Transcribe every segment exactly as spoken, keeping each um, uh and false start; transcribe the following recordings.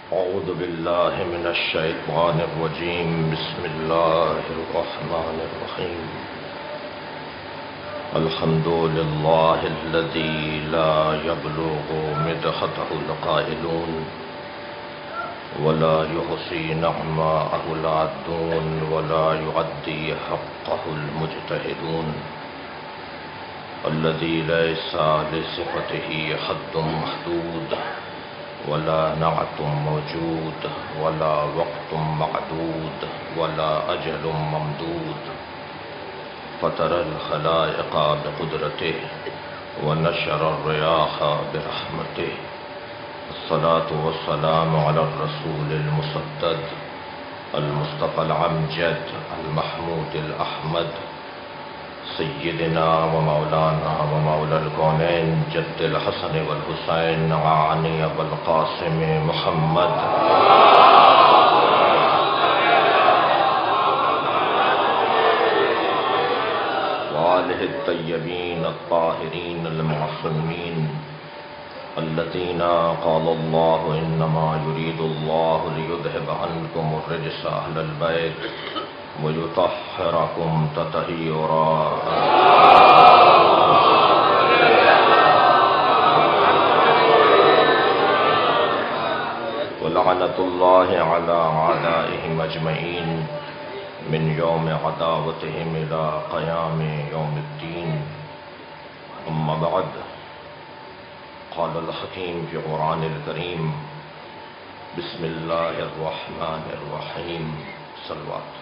أعوذ بالله من الشيطان الرجيم بسم الله الرحمن الرحيم الحمد لله الذي لا يبلغ مدحته القائلون ولا يحصي نعماءه العادون ولا يعدي حقه المجتهدون الذي ليس لصفته حد محدود ولا نعت موجود ولا وقت معدود ولا أجل ممدود فطر الخلائق بقدرته ونشر الرياح برحمته الصلاة والسلام على الرسول المسدد المصطفى العمجد المحمود الأحمد سيدنا ومولانا ومولى الكونين جد الحسن والحسين عاني بالقاسم محمد وآله الطيبين الطاهرين المعصومين الذين قال الله إنما يريد الله ليذهب عنكم الرجس أهل البيت ويطهركم تطهيرا ولعنة الله على أعدائهم أجمعين من يوم عداوتهم إلى قيام يوم الدين أما بعد قال الحكيم في القرآن الكريم بسم الله الرحمن الرحيم صلوات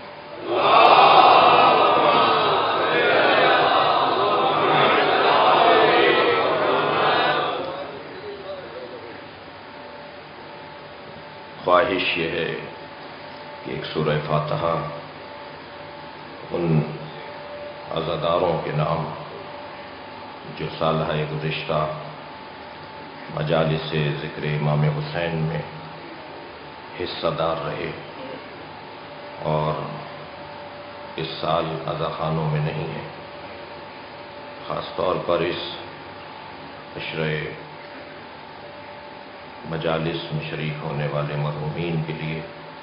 خواہش یہ ہے کہ ایک سورہ فاتحہ ان عزاداروں کے نام جو سالہ گزشتہ مجالس ذکر امام حسین میں حصہ دار رہے اور اس سال عزاخانوں میں نہیں ہے، خاص طور پر اس عشرہ مجالس میں شریک ہونے والے مرحومین کے لیے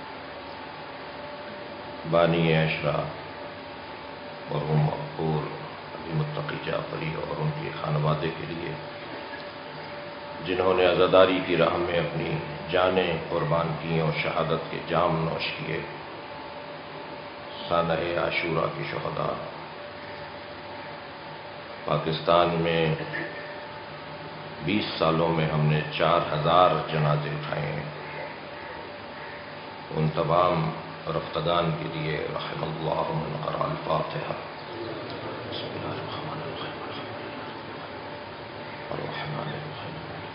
بانی عشرہ مرحوم مقبور علی متقی جعفری اور ان کے خانوادے کے لیے جنہوں نے عزاداری کی راہ میں اپنی جانیں قربان کی اور شہادت کے جام نوش کیے، سانحہ عاشورہ کی شہداء پاکستان میں بیس سالوں میں ہم نے چار ہزار جنازے اٹھائے ہیں، ان تمام رفتگان کے لیے رحم اللہ من قرأ الفاتحہ بسم اللہ الرحمن الرحیم الرحمن الرحیم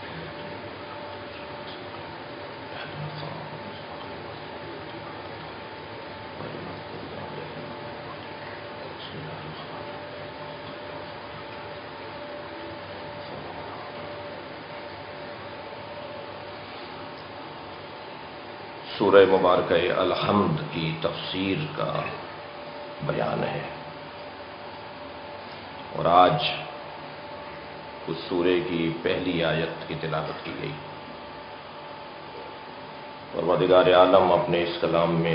سورہ مبارکہ الحمد کی تفسیر کا بیان ہے، اور آج اس سورہ کی پہلی آیت کی تلاوت کی گئی۔ پروردگار عالم اپنے اس کلام میں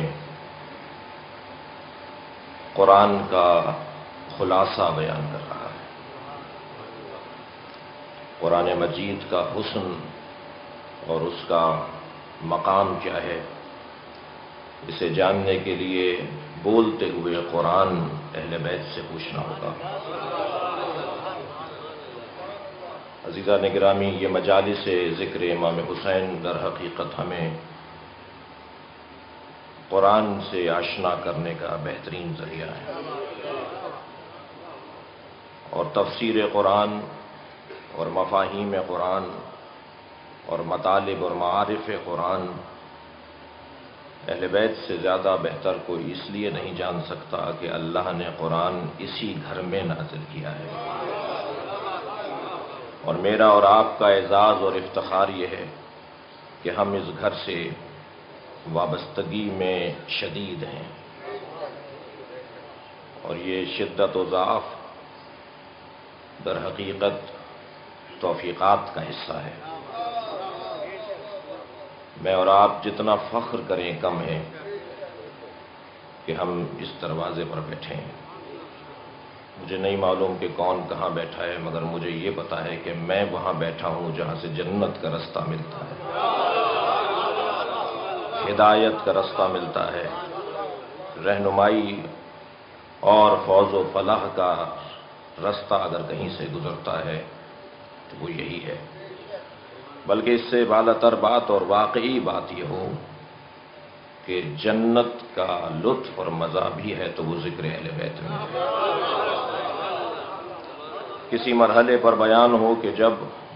قرآن کا خلاصہ بیان کر رہا ہے، قرآن مجید کا حسن اور اس کا مقام کیا ہے، اسے جاننے کے لیے بولتے ہوئے قرآن اہل بیت سے پوچھنا ہوگا۔ عزیزان گرامی، یہ مجالس ذکر امام حسین در حقیقت ہمیں قرآن سے آشنا کرنے کا بہترین ذریعہ ہے، اور تفسیر قرآن اور مفاہیم قرآن اور مطالب اور معارف قرآن اہل بیت سے زیادہ بہتر کوئی اس لیے نہیں جان سکتا کہ اللہ نے قرآن اسی گھر میں نازل کیا ہے، اور میرا اور آپ کا اعزاز اور افتخار یہ ہے کہ ہم اس گھر سے وابستگی میں شدید ہیں، اور یہ شدت و ضعف در حقیقت توفیقات کا حصہ ہے۔ میں اور آپ جتنا فخر کریں کم ہے کہ ہم اس دروازے پر بیٹھے ہیں۔ مجھے نہیں معلوم کہ کون کہاں بیٹھا ہے، مگر مجھے یہ پتا ہے کہ میں وہاں بیٹھا ہوں جہاں سے جنت کا رستہ ملتا ہے، ہدایت کا رستہ ملتا ہے، رہنمائی اور فوز و فلاح کا رستہ اگر کہیں سے گزرتا ہے تو وہ یہی ہے۔ بلکہ اس سے بالا تر بات اور واقعی بات یہ ہو کہ جنت کا لطف اور مزہ بھی ہے تو وہ ذکر اہل بیت میں ہے۔ کسی مرحلے پر بیان ہو کہ جب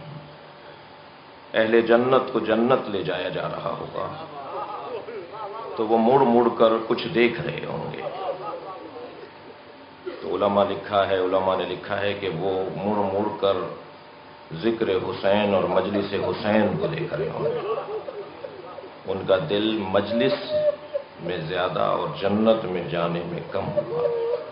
اہل جنت کو جنت لے جایا جا رہا ہوگا تو وہ مڑ مڑ کر کچھ دیکھ رہے ہوں گے، تو علماء لکھا ہے علماء نے لکھا ہے کہ وہ مڑ مڑ کر ذکر حسین اور مجلس حسین کو دیکھ رہے ہوں گے۔ ان کا دل مجلس میں زیادہ اور جنت میں جانے میں کم ہوا۔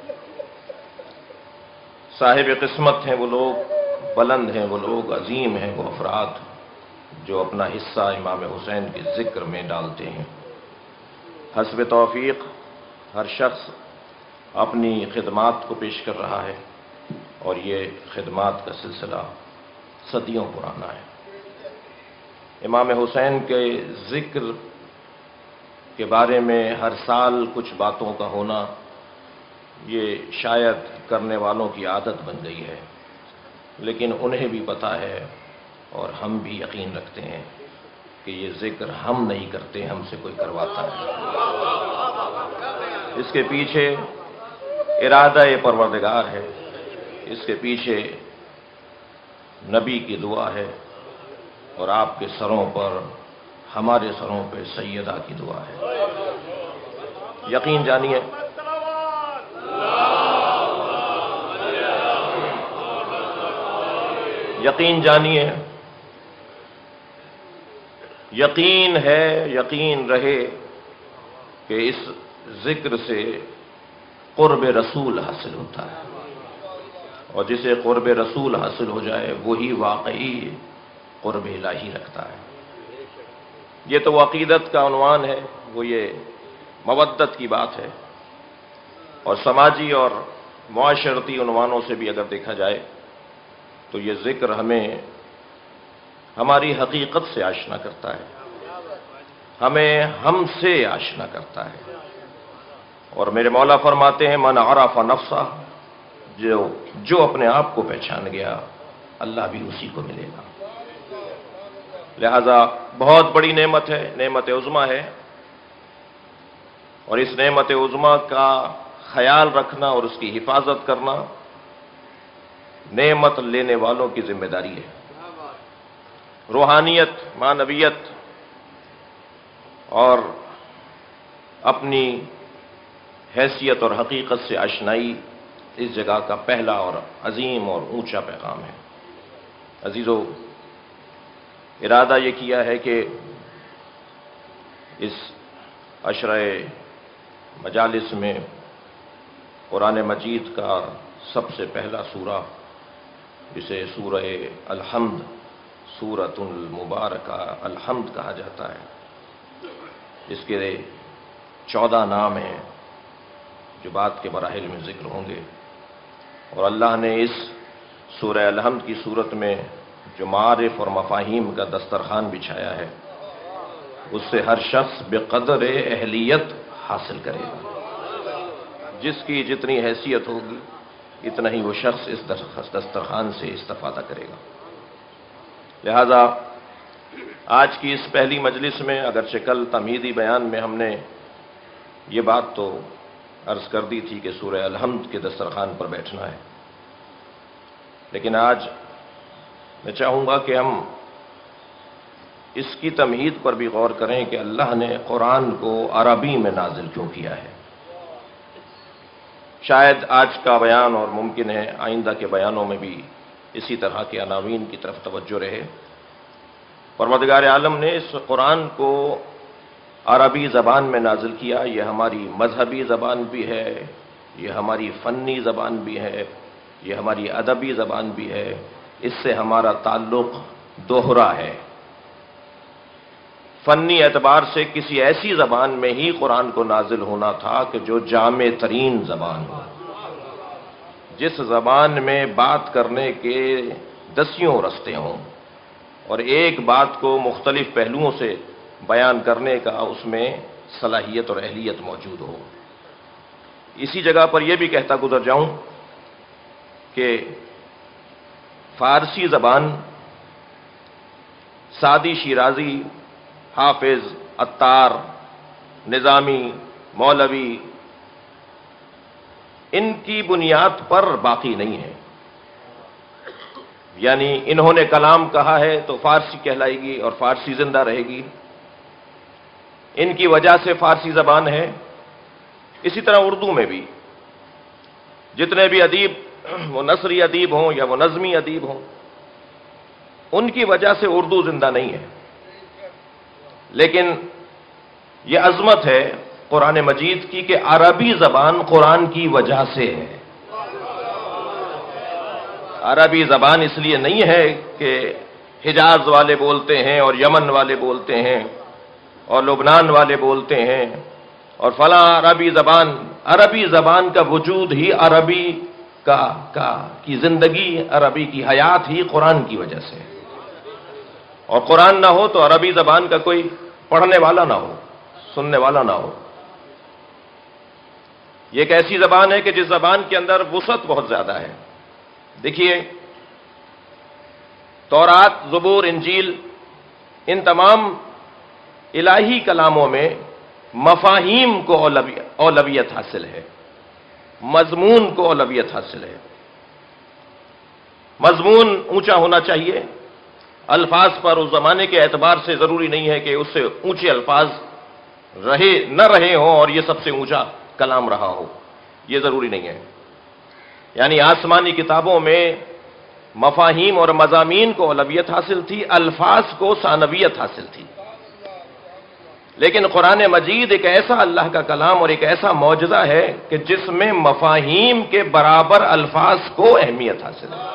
صاحب قسمت ہیں وہ لوگ، بلند ہیں وہ لوگ، عظیم ہیں وہ افراد جو اپنا حصہ امام حسین کے ذکر میں ڈالتے ہیں۔ حسب توفیق ہر شخص اپنی خدمات کو پیش کر رہا ہے اور یہ خدمات کا سلسلہ صدیوں پرانا ہے۔ امام حسین کے ذکر کے بارے میں ہر سال کچھ باتوں کا ہونا یہ شاید کرنے والوں کی عادت بن گئی ہے، لیکن انہیں بھی پتہ ہے اور ہم بھی یقین رکھتے ہیں کہ یہ ذکر ہم نہیں کرتے، ہم سے کوئی کرواتا ہے۔ اس کے پیچھے ارادہ پروردگار ہے، اس کے پیچھے نبی کی دعا ہے اور آپ کے سروں پر، ہمارے سروں پہ سیدہ کی دعا ہے۔ یقین جانیے یقین جانیے یقین ہے، یقین رہے کہ اس ذکر سے قرب رسول حاصل ہوتا ہے، اور جسے قرب رسول حاصل ہو جائے وہی واقعی قرب الہی رکھتا ہے۔ یہ تو عقیدت کا عنوان ہے، وہ یہ مودت کی بات ہے، اور سماجی اور معاشرتی عنوانوں سے بھی اگر دیکھا جائے تو یہ ذکر ہمیں ہماری حقیقت سے آشنا کرتا ہے، ہمیں ہم سے آشنا کرتا ہے۔ اور میرے مولا فرماتے ہیں من عرف نفسہ، جو جو اپنے آپ کو پہچان گیا اللہ بھی اسی کو ملے گا۔ لہذا بہت بڑی نعمت ہے، نعمت عظمیٰ ہے، اور اس نعمت عظمیٰ کا خیال رکھنا اور اس کی حفاظت کرنا نعمت لینے والوں کی ذمہ داری ہے۔ روحانیت، معنویت اور اپنی حیثیت اور حقیقت سے آشنائی اس جگہ کا پہلا اور عظیم اور اونچا پیغام ہے۔ عزیزو، ارادہ یہ کیا ہے کہ اس عشرہ مجالس میں قرآن مجید کا سب سے پہلا سورہ، جسے سورہ الحمد، سورۃ المبارکہ الحمد کہا جاتا ہے، اس کے چودہ نام ہیں جو بعد کے مراحل میں ذکر ہوں گے، اور اللہ نے اس سورہ الحمد کی صورت میں جو معارف اور مفاہیم کا دسترخوان بچھایا ہے، اس سے ہر شخص بقدر اہلیت حاصل کرے گا۔ جس کی جتنی حیثیت ہوگی اتنا ہی وہ شخص اس دسترخوان سے استفادہ کرے گا۔ لہذا آج کی اس پہلی مجلس میں، اگرچہ کل تمہیدی بیان میں ہم نے یہ بات تو عرض کر دی تھی کہ سورہ الحمد کے دسترخوان پر بیٹھنا ہے، لیکن آج میں چاہوں گا کہ ہم اس کی تمہید پر بھی غور کریں کہ اللہ نے قرآن کو عربی میں نازل کیوں کیا ہے۔ شاید آج کا بیان اور ممکن ہے آئندہ کے بیانوں میں بھی اسی طرح کے عناوین کی طرف توجہ رہے۔ پروردگار عالم نے اس قرآن کو عربی زبان میں نازل کیا، یہ ہماری مذہبی زبان بھی ہے، یہ ہماری فنی زبان بھی ہے، یہ ہماری ادبی زبان بھی ہے، اس سے ہمارا تعلق دوہرا ہے۔ فنی اعتبار سے کسی ایسی زبان میں ہی قرآن کو نازل ہونا تھا کہ جو جامع ترین زبان ہو، جس زبان میں بات کرنے کے دسیوں رستے ہوں اور ایک بات کو مختلف پہلوؤں سے بیان کرنے کا اس میں صلاحیت اور اہلیت موجود ہو۔ اسی جگہ پر یہ بھی کہتا گزر جاؤں کہ فارسی زبان سعدی، شیرازی، حافظ، عطار، نظامی، مولوی، ان کی بنیاد پر باقی نہیں ہے۔ یعنی انہوں نے کلام کہا ہے تو فارسی کہلائے گی اور فارسی زندہ رہے گی، ان کی وجہ سے فارسی زبان ہے۔ اسی طرح اردو میں بھی جتنے بھی ادیب، وہ نثری ادیب ہوں یا وہ نظمی ادیب ہوں، ان کی وجہ سے اردو زندہ نہیں ہے۔ لیکن یہ عظمت ہے قرآن مجید کی کہ عربی زبان قرآن کی وجہ سے ہے۔ عربی زبان اس لیے نہیں ہے کہ حجاز والے بولتے ہیں اور یمن والے بولتے ہیں اور لبنان والے بولتے ہیں اور فلاں عربی زبان، عربی زبان کا وجود ہی عربی کا کا کی زندگی، عربی کی حیات ہی قرآن کی وجہ سے، اور قرآن نہ ہو تو عربی زبان کا کوئی پڑھنے والا نہ ہو، سننے والا نہ ہو۔ یہ ایک ایسی زبان ہے کہ جس زبان کے اندر وسعت بہت زیادہ ہے۔ دیکھیے، تورات، زبور، انجیل، ان تمام الہی کلاموں میں مفاہیم کو اولویت حاصل ہے، مضمون کو اولویت حاصل ہے۔ مضمون اونچا ہونا چاہیے، الفاظ پر اس زمانے کے اعتبار سے ضروری نہیں ہے کہ اس سے اونچے الفاظ رہے نہ رہے ہوں اور یہ سب سے اونچا کلام رہا ہو، یہ ضروری نہیں ہے۔ یعنی آسمانی کتابوں میں مفاہیم اور مضامین کو اولویت حاصل تھی، الفاظ کو ثانویت حاصل تھی۔ لیکن قرآن مجید ایک ایسا اللہ کا کلام اور ایک ایسا معجزہ ہے کہ جس میں مفاہیم کے برابر الفاظ کو اہمیت حاصل ہے۔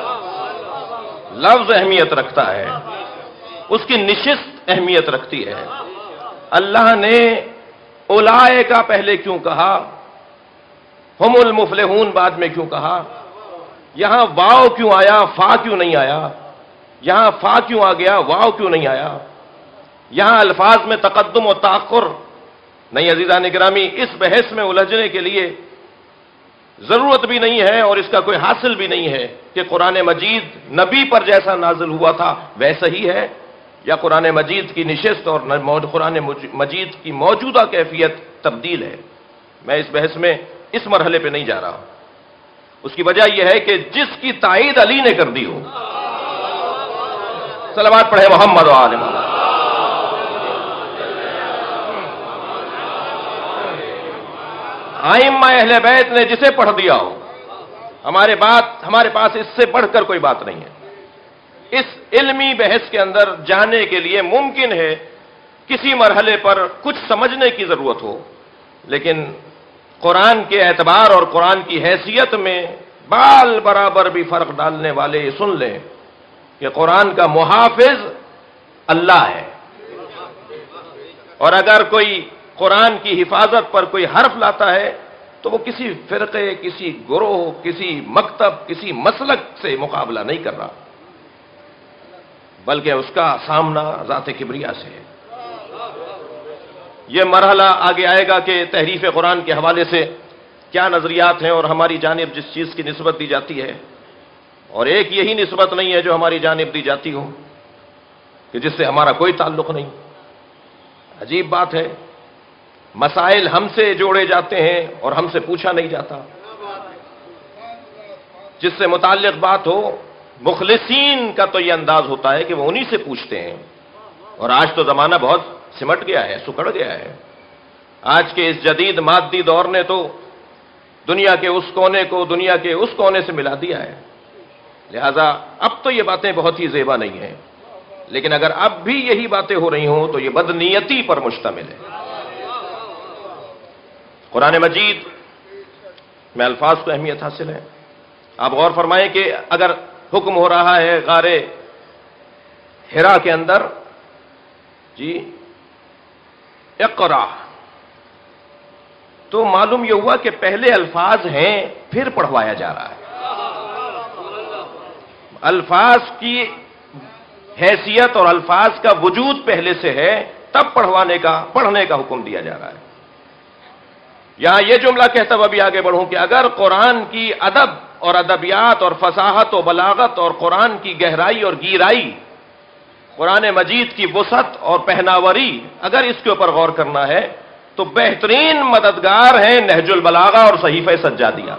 لفظ اہمیت رکھتا ہے، اس کی نشست اہمیت رکھتی ہے۔ اللہ نے اولائے کا پہلے کیوں کہا، ہم المفلحون بعد میں کیوں کہا، یہاں واو کیوں آیا، فا کیوں نہیں آیا، یہاں فا کیوں آ گیا، واو کیوں نہیں آیا، یہاں الفاظ میں تقدم و تاخر نہیں۔ عزیزان گرامی، اس بحث میں الجھنے کے لیے ضرورت بھی نہیں ہے اور اس کا کوئی حاصل بھی نہیں ہے کہ قرآن مجید نبی پر جیسا نازل ہوا تھا ویسا ہی ہے، یا قرآن مجید کی نشست اور قرآن مجید کی موجودہ کیفیت تبدیل ہے۔ میں اس بحث میں اس مرحلے پہ نہیں جا رہا ہوں۔ اس کی وجہ یہ ہے کہ جس کی تائید علی نے کر دی ہو، صلوات پڑھے محمد و آل محمد۔ ائمہ اہل بیت نے جسے پڑھ دیا ہو، ہمارے بات ہمارے پاس اس سے بڑھ کر کوئی بات نہیں ہے۔ اس علمی بحث کے اندر جانے کے لیے ممکن ہے کسی مرحلے پر کچھ سمجھنے کی ضرورت ہو، لیکن قرآن کے اعتبار اور قرآن کی حیثیت میں بال برابر بھی فرق ڈالنے والے یہ سن لیں کہ قرآن کا محافظ اللہ ہے، اور اگر کوئی قرآن کی حفاظت پر کوئی حرف لاتا ہے تو وہ کسی فرقے، کسی گروہ، کسی مکتب، کسی مسلک سے مقابلہ نہیں کر رہا، بلکہ اس کا سامنا ذات کبریا سے ہے۔ یہ مرحلہ آگے آئے گا کہ تحریف قرآن کے حوالے سے کیا نظریات ہیں اور ہماری جانب جس چیز کی نسبت دی جاتی ہے، اور ایک یہی نسبت نہیں ہے جو ہماری جانب دی جاتی ہو کہ جس سے ہمارا کوئی تعلق نہیں۔ عجیب بات ہے، مسائل ہم سے جوڑے جاتے ہیں اور ہم سے پوچھا نہیں جاتا۔ جس سے متعلق بات ہو، مخلصین کا تو یہ انداز ہوتا ہے کہ وہ انہی سے پوچھتے ہیں، اور آج تو زمانہ بہت سمٹ گیا ہے، سکڑ گیا ہے۔ آج کے اس جدید مادی دور نے تو دنیا کے اس کونے کو دنیا کے اس کونے سے ملا دیا ہے، لہذا اب تو یہ باتیں بہت ہی زیبا نہیں ہیں، لیکن اگر اب بھی یہی باتیں ہو رہی ہوں تو یہ بدنیتی پر مشتمل ہے۔ قرآن مجید میں الفاظ کو اہمیت حاصل ہے۔ آپ غور فرمائیں کہ اگر حکم ہو رہا ہے غار حرا کے اندر، جی اقرا، تو معلوم یہ ہوا کہ پہلے الفاظ ہیں پھر پڑھوایا جا رہا ہے. الفاظ کی حیثیت اور الفاظ کا وجود پہلے سے ہے، تب پڑھوانے کا پڑھنے کا حکم دیا جا رہا ہے. یہاں یہ جملہ کہتا ہوا بھی آگے بڑھوں کہ اگر قرآن کی ادب اور ادبیات اور فصاحت و بلاغت اور قرآن کی گہرائی اور گیرائی، قرآن مجید کی وسعت اور پہناوری، اگر اس کے اوپر غور کرنا ہے تو بہترین مددگار ہیں نہج البلاغہ اور صحیفہ سجادیہ.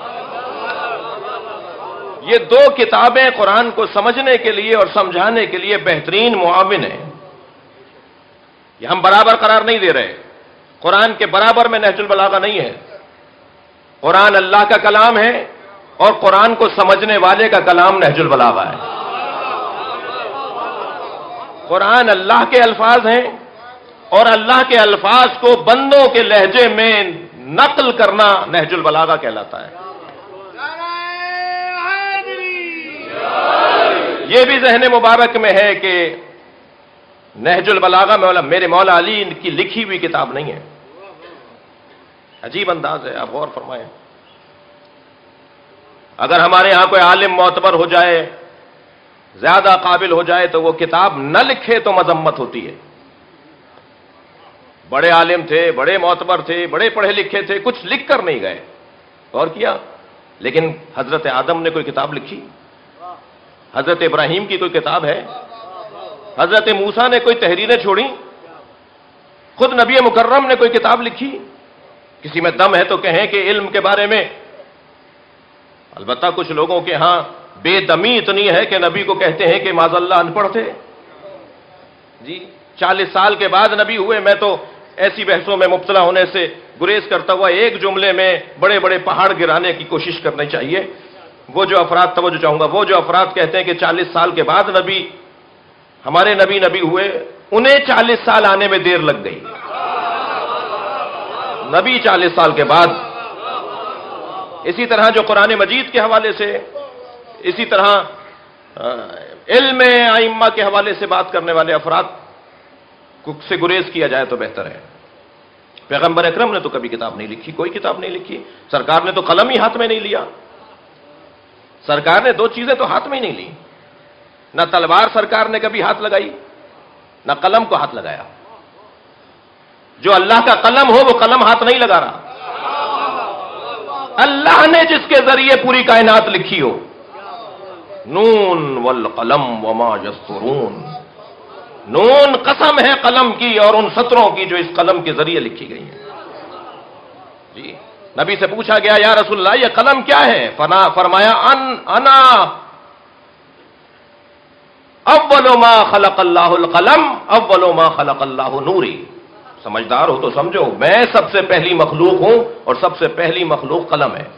یہ دو کتابیں قرآن کو سمجھنے کے لیے اور سمجھانے کے لیے بہترین معاون ہیں. یہ ہم برابر قرار نہیں دے رہے، قرآن کے برابر میں نہج البلاغہ نہیں ہے. قرآن اللہ کا کلام ہے اور قرآن کو سمجھنے والے کا کلام نہج البلاغہ ہے. قرآن اللہ کے الفاظ ہیں اور اللہ کے الفاظ کو بندوں کے لہجے میں نقل کرنا نہج البلاغہ کہلاتا ہے. یہ بھی ذہن مبارک میں ہے کہ نہج البلاغہ مولا میرے مولا علی کی لکھی ہوئی کتاب نہیں ہے. عجیب انداز ہے، آپ غور فرمائیں. اگر ہمارے ہاں کوئی عالم معتبر ہو جائے، زیادہ قابل ہو جائے، تو وہ کتاب نہ لکھے تو مذمت ہوتی ہے. بڑے عالم تھے، بڑے معتبر تھے، بڑے پڑھے لکھے تھے، کچھ لکھ کر نہیں گئے. غور کیا؟ لیکن حضرت آدم نے کوئی کتاب لکھی؟ حضرت ابراہیم کی کوئی کتاب ہے؟ حضرت موسیٰ نے کوئی تحریریں چھوڑی؟ خود نبی مکرم نے کوئی کتاب لکھی؟ کسی میں دم ہے تو کہیں کہ علم کے بارے میں. البتہ کچھ لوگوں کے ہاں بے دمی اتنی ہے کہ نبی کو کہتے ہیں کہ معاذ اللہ ان پڑھ تھے. جی چالیس سال کے بعد نبی ہوئے. میں تو ایسی بحثوں میں مبتلا ہونے سے گریز کرتا ہوا ایک جملے میں بڑے بڑے پہاڑ گرانے کی کوشش کرنی چاہیے. وہ جو افراد توجہ چاہوں گا، وہ جو افراد کہتے ہیں کہ چالیس سال کے بعد نبی ہمارے نبی نبی ہوئے، انہیں چالیس سال آنے میں دیر لگ گئی. نبی چالیس سال کے بعد. اسی طرح جو قرآن مجید کے حوالے سے، اسی طرح علم ائمہ کے حوالے سے بات کرنے والے افراد سے گریز کیا جائے تو بہتر ہے. پیغمبر اکرم نے تو کبھی کتاب نہیں لکھی، کوئی کتاب نہیں لکھی. سرکار نے تو قلم ہی ہاتھ میں نہیں لیا. سرکار نے دو چیزیں تو ہاتھ میں ہی نہیں لی. نہ تلوار سرکار نے کبھی ہاتھ لگائی، نہ قلم کو ہاتھ لگایا. جو اللہ کا قلم ہو وہ قلم ہاتھ نہیں لگا رہا. اللہ نے جس کے ذریعے پوری کائنات لکھی ہو. نون والقلم وما یسطرون. نون قسم ہے قلم کی اور ان سطروں کی جو اس قلم کے ذریعے لکھی گئی ہیں. جی نبی سے پوچھا گیا یا رسول اللہ یہ قلم کیا ہے؟ فنا فرمایا ان انا اول ما خلق اللہ القلم اول ما خلق اللہ نوری. سمجھدار ہو تو سمجھو، میں سب سے پہلی مخلوق ہوں اور سب سے پہلی مخلوق قلم ہے.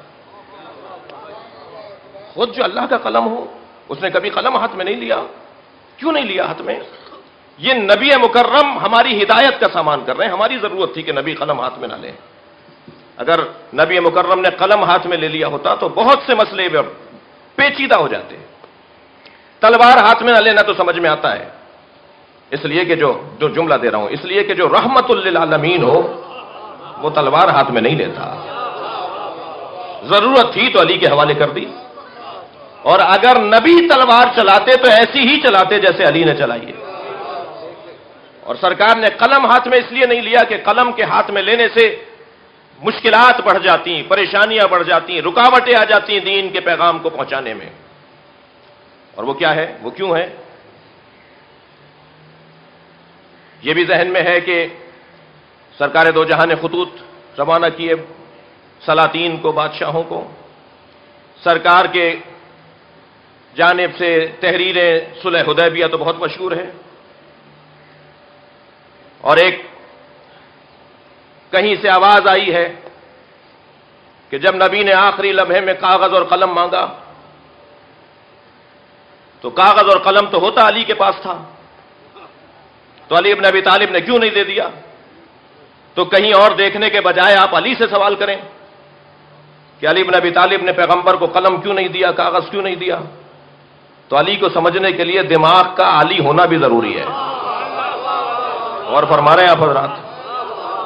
خود جو اللہ کا قلم ہو اس نے کبھی قلم ہاتھ میں نہیں لیا. کیوں نہیں لیا ہاتھ میں؟ یہ نبی مکرم ہماری ہدایت کا سامان کر رہے ہیں. ہماری ضرورت تھی کہ نبی قلم ہاتھ میں نہ لیں. اگر نبی مکرم نے قلم ہاتھ میں لے لیا ہوتا تو بہت سے مسئلے پیچیدہ ہو جاتے. تلوار ہاتھ میں نہ لینا تو سمجھ میں آتا ہے، اس لیے کہ جو جو جملہ دے رہا ہوں، اس لیے کہ جو رحمت للعالمین ہو وہ تلوار ہاتھ میں نہیں لیتا. ضرورت تھی تو علی کے حوالے کر دی. اور اگر نبی تلوار چلاتے تو ایسی ہی چلاتے جیسے علی نے چلائی ہے. اور سرکار نے قلم ہاتھ میں اس لیے نہیں لیا کہ قلم کے ہاتھ میں لینے سے مشکلات بڑھ جاتی، پریشانیاں بڑھ جاتی، رکاوٹیں آ جاتی دین کے پیغام کو پہنچانے میں. اور وہ کیا ہے، وہ کیوں ہے؟ یہ بھی ذہن میں ہے کہ سرکار دو جہاں نے خطوط روانہ کیے سلاطین کو، بادشاہوں کو. سرکار کے جانب سے تحریریں صلح حدیبیہ تو بہت مشہور ہے. اور ایک کہیں سے آواز آئی ہے کہ جب نبی نے آخری لمحے میں کاغذ اور قلم مانگا تو کاغذ اور قلم تو ہوتا علی کے پاس تھا، تو علی ابن ابی طالب نے کیوں نہیں دے دیا؟ تو کہیں اور دیکھنے کے بجائے آپ علی سے سوال کریں کہ علی ابن ابی طالب نے پیغمبر کو قلم کیوں نہیں دیا، کاغذ کیوں نہیں دیا؟ تو علی کو سمجھنے کے لیے دماغ کا علی ہونا بھی ضروری ہے. اور فرما رہے ہیں آپ حضرات،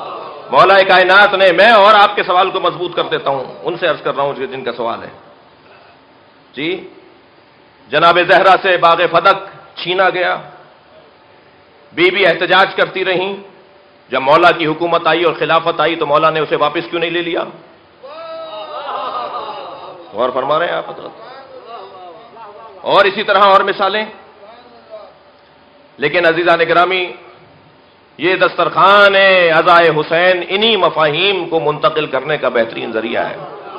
مولا کائنات نے، میں اور آپ کے سوال کو مضبوط کر دیتا ہوں، ان سے عرض کر رہا ہوں جن کا سوال ہے جی، جناب زہرا سے باغ فدق چھینا گیا، بی بی احتجاج کرتی رہیں، جب مولا کی حکومت آئی اور خلافت آئی تو مولا نے اسے واپس کیوں نہیں لے لیا؟ غور فرما رہے ہیں آپ حضرت؟ اور اسی طرح اور مثالیں. لیکن عزیزان گرامی، یہ دسترخوان عزائے حسین انہی مفاہیم کو منتقل کرنے کا بہترین ذریعہ ہے.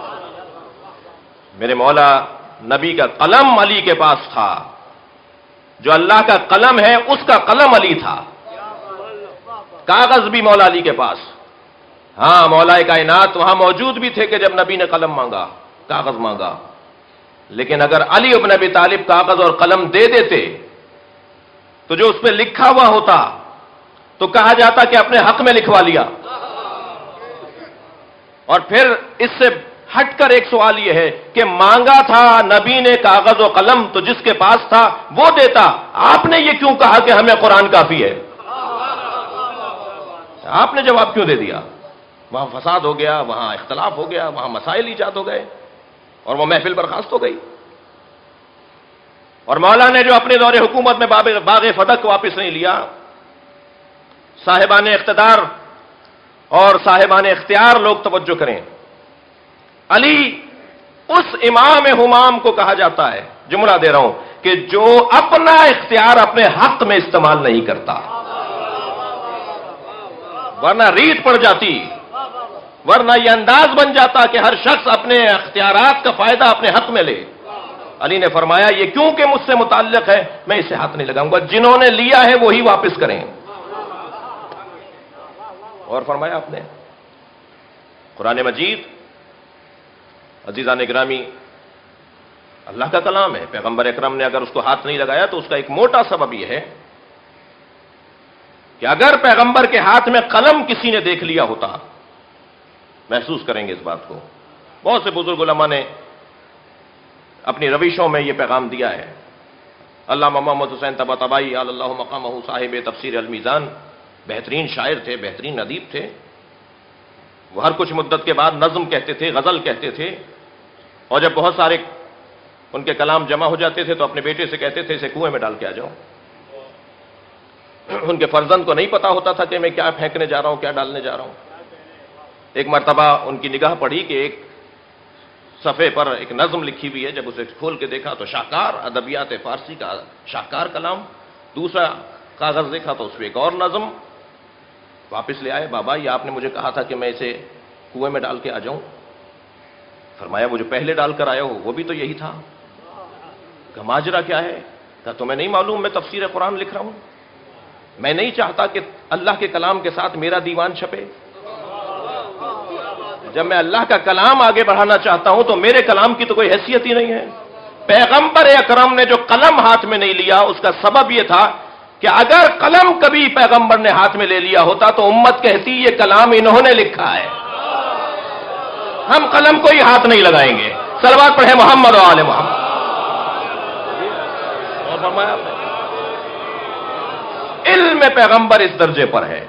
میرے مولا نبی کا قلم علی کے پاس تھا، جو اللہ کا قلم ہے اس کا قلم علی تھا، کاغذ بھی مولا علی کے پاس. ہاں، مولا کائنات وہاں موجود بھی تھے کہ جب نبی نے قلم مانگا، کاغذ مانگا، لیکن اگر علی ابن ابی طالب کاغذ اور قلم دے دیتے تو جو اس پہ لکھا ہوا ہوتا تو کہا جاتا کہ اپنے حق میں لکھوا لیا. اور پھر اس سے ہٹ کر ایک سوال یہ ہے کہ مانگا تھا نبی نے کاغذ و قلم تو جس کے پاس تھا وہ دیتا، آپ نے یہ کیوں کہا کہ ہمیں قرآن کافی ہے؟ آپ نے جواب کیوں دے دیا؟ وہاں فساد ہو گیا، وہاں اختلاف ہو گیا، وہاں مسائل ایجاد ہو گئے اور وہ محفل برخاست ہو گئی. اور مولا نے جو اپنے دور حکومت میں باغ فدق واپس نہیں لیا، صاحبان اقتدار اور صاحبان اختیار لوگ توجہ کریں، علی اس امام ہمام کو کہا جاتا ہے، جملہ دے رہا ہوں، کہ جو اپنا اختیار اپنے حق میں استعمال نہیں کرتا، ورنہ ریت پڑ جاتی، ورنہ یہ انداز بن جاتا کہ ہر شخص اپنے اختیارات کا فائدہ اپنے حق میں لے. علی نے فرمایا یہ کیونکہ مجھ سے متعلق ہے میں اسے ہاتھ نہیں لگاؤں گا، جنہوں نے لیا ہے وہی واپس کریں. اور فرمایا آپ نے قرآن مجید عزیزان گرامی اللہ کا کلام ہے، پیغمبر اکرم نے اگر اس کو ہاتھ نہیں لگایا تو اس کا ایک موٹا سبب یہ ہے کہ اگر پیغمبر کے ہاتھ میں قلم کسی نے دیکھ لیا ہوتا، محسوس کریں گے اس بات کو، بہت سے بزرگ علماء نے اپنی روشوں میں یہ پیغام دیا ہے. علامہ محمد حسین طباطبائی علی اللہ مقامہ صاحب تفسیر المیزان بہترین شاعر تھے، بہترین ادیب تھے. وہ ہر کچھ مدت کے بعد نظم کہتے تھے، غزل کہتے تھے، اور جب بہت سارے ان کے کلام جمع ہو جاتے تھے تو اپنے بیٹے سے کہتے تھے اسے کنویں میں ڈال کے آ جاؤ. ان کے فرزند کو نہیں پتا ہوتا تھا کہ میں کیا پھینکنے جا رہا ہوں، کیا ڈالنے جا رہا ہوں. ایک مرتبہ ان کی نگاہ پڑی کہ ایک صفحے پر ایک نظم لکھی ہوئی ہے، جب اسے کھول کے دیکھا تو شاہکار ادبیات فارسی کا شاہکار کلام. دوسرا کاغذ دیکھا تو اس پہ ایک اور نظم. واپس لے آئے، بابا یہ آپ نے مجھے کہا تھا کہ میں اسے کنویں میں ڈال کے آ جاؤں. فرمایا وہ جو پہلے ڈال کر آیا ہو وہ بھی تو یہی تھا. کہ ماجرا کیا ہے؟ کہ تمہیں نہیں معلوم میں تفسیر قرآن لکھ رہا ہوں؟ میں نہیں چاہتا کہ اللہ کے کلام کے ساتھ میرا دیوان چھپے. جب میں اللہ کا کلام آگے بڑھانا چاہتا ہوں تو میرے کلام کی تو کوئی حیثیت ہی نہیں ہے. پیغمبر اکرم نے جو قلم ہاتھ میں نہیں لیا اس کا سبب یہ تھا کہ اگر قلم کبھی پیغمبر نے ہاتھ میں لے لیا ہوتا تو امت کہتی یہ کلام انہوں نے لکھا ہے، ہم قلم کو ہی ہاتھ نہیں لگائیں گے. صلوات پڑھیں محمد و آل محمد. علم پیغمبر اس درجے پر ہے.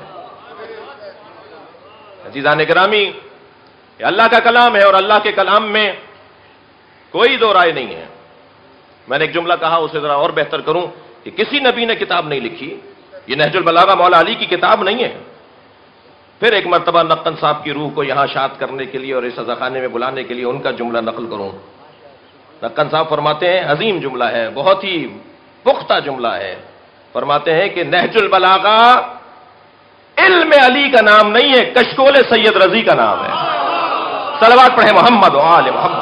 عزیزان گرامی، یہ اللہ کا کلام ہے اور اللہ کے کلام میں کوئی دو رائے نہیں ہے. میں نے ایک جملہ کہا، اسے ذرا اور بہتر کروں کہ کسی نبی نے کتاب نہیں لکھی، یہ نہج البلاغہ مولا علی کی کتاب نہیں ہے. پھر ایک مرتبہ نقن صاحب کی روح کو یہاں شاد کرنے کے لیے اور اس عزاخانے میں بلانے کے لیے ان کا جملہ نقل کروں. نقن صاحب فرماتے ہیں، عظیم جملہ ہے، بہت ہی پختہ جملہ ہے. فرماتے ہیں کہ نہج البلاغہ علم علی کا نام نہیں ہے، کشکول سید رضی کا نام ہے. صلوات پڑھیں محمد و آل محمد.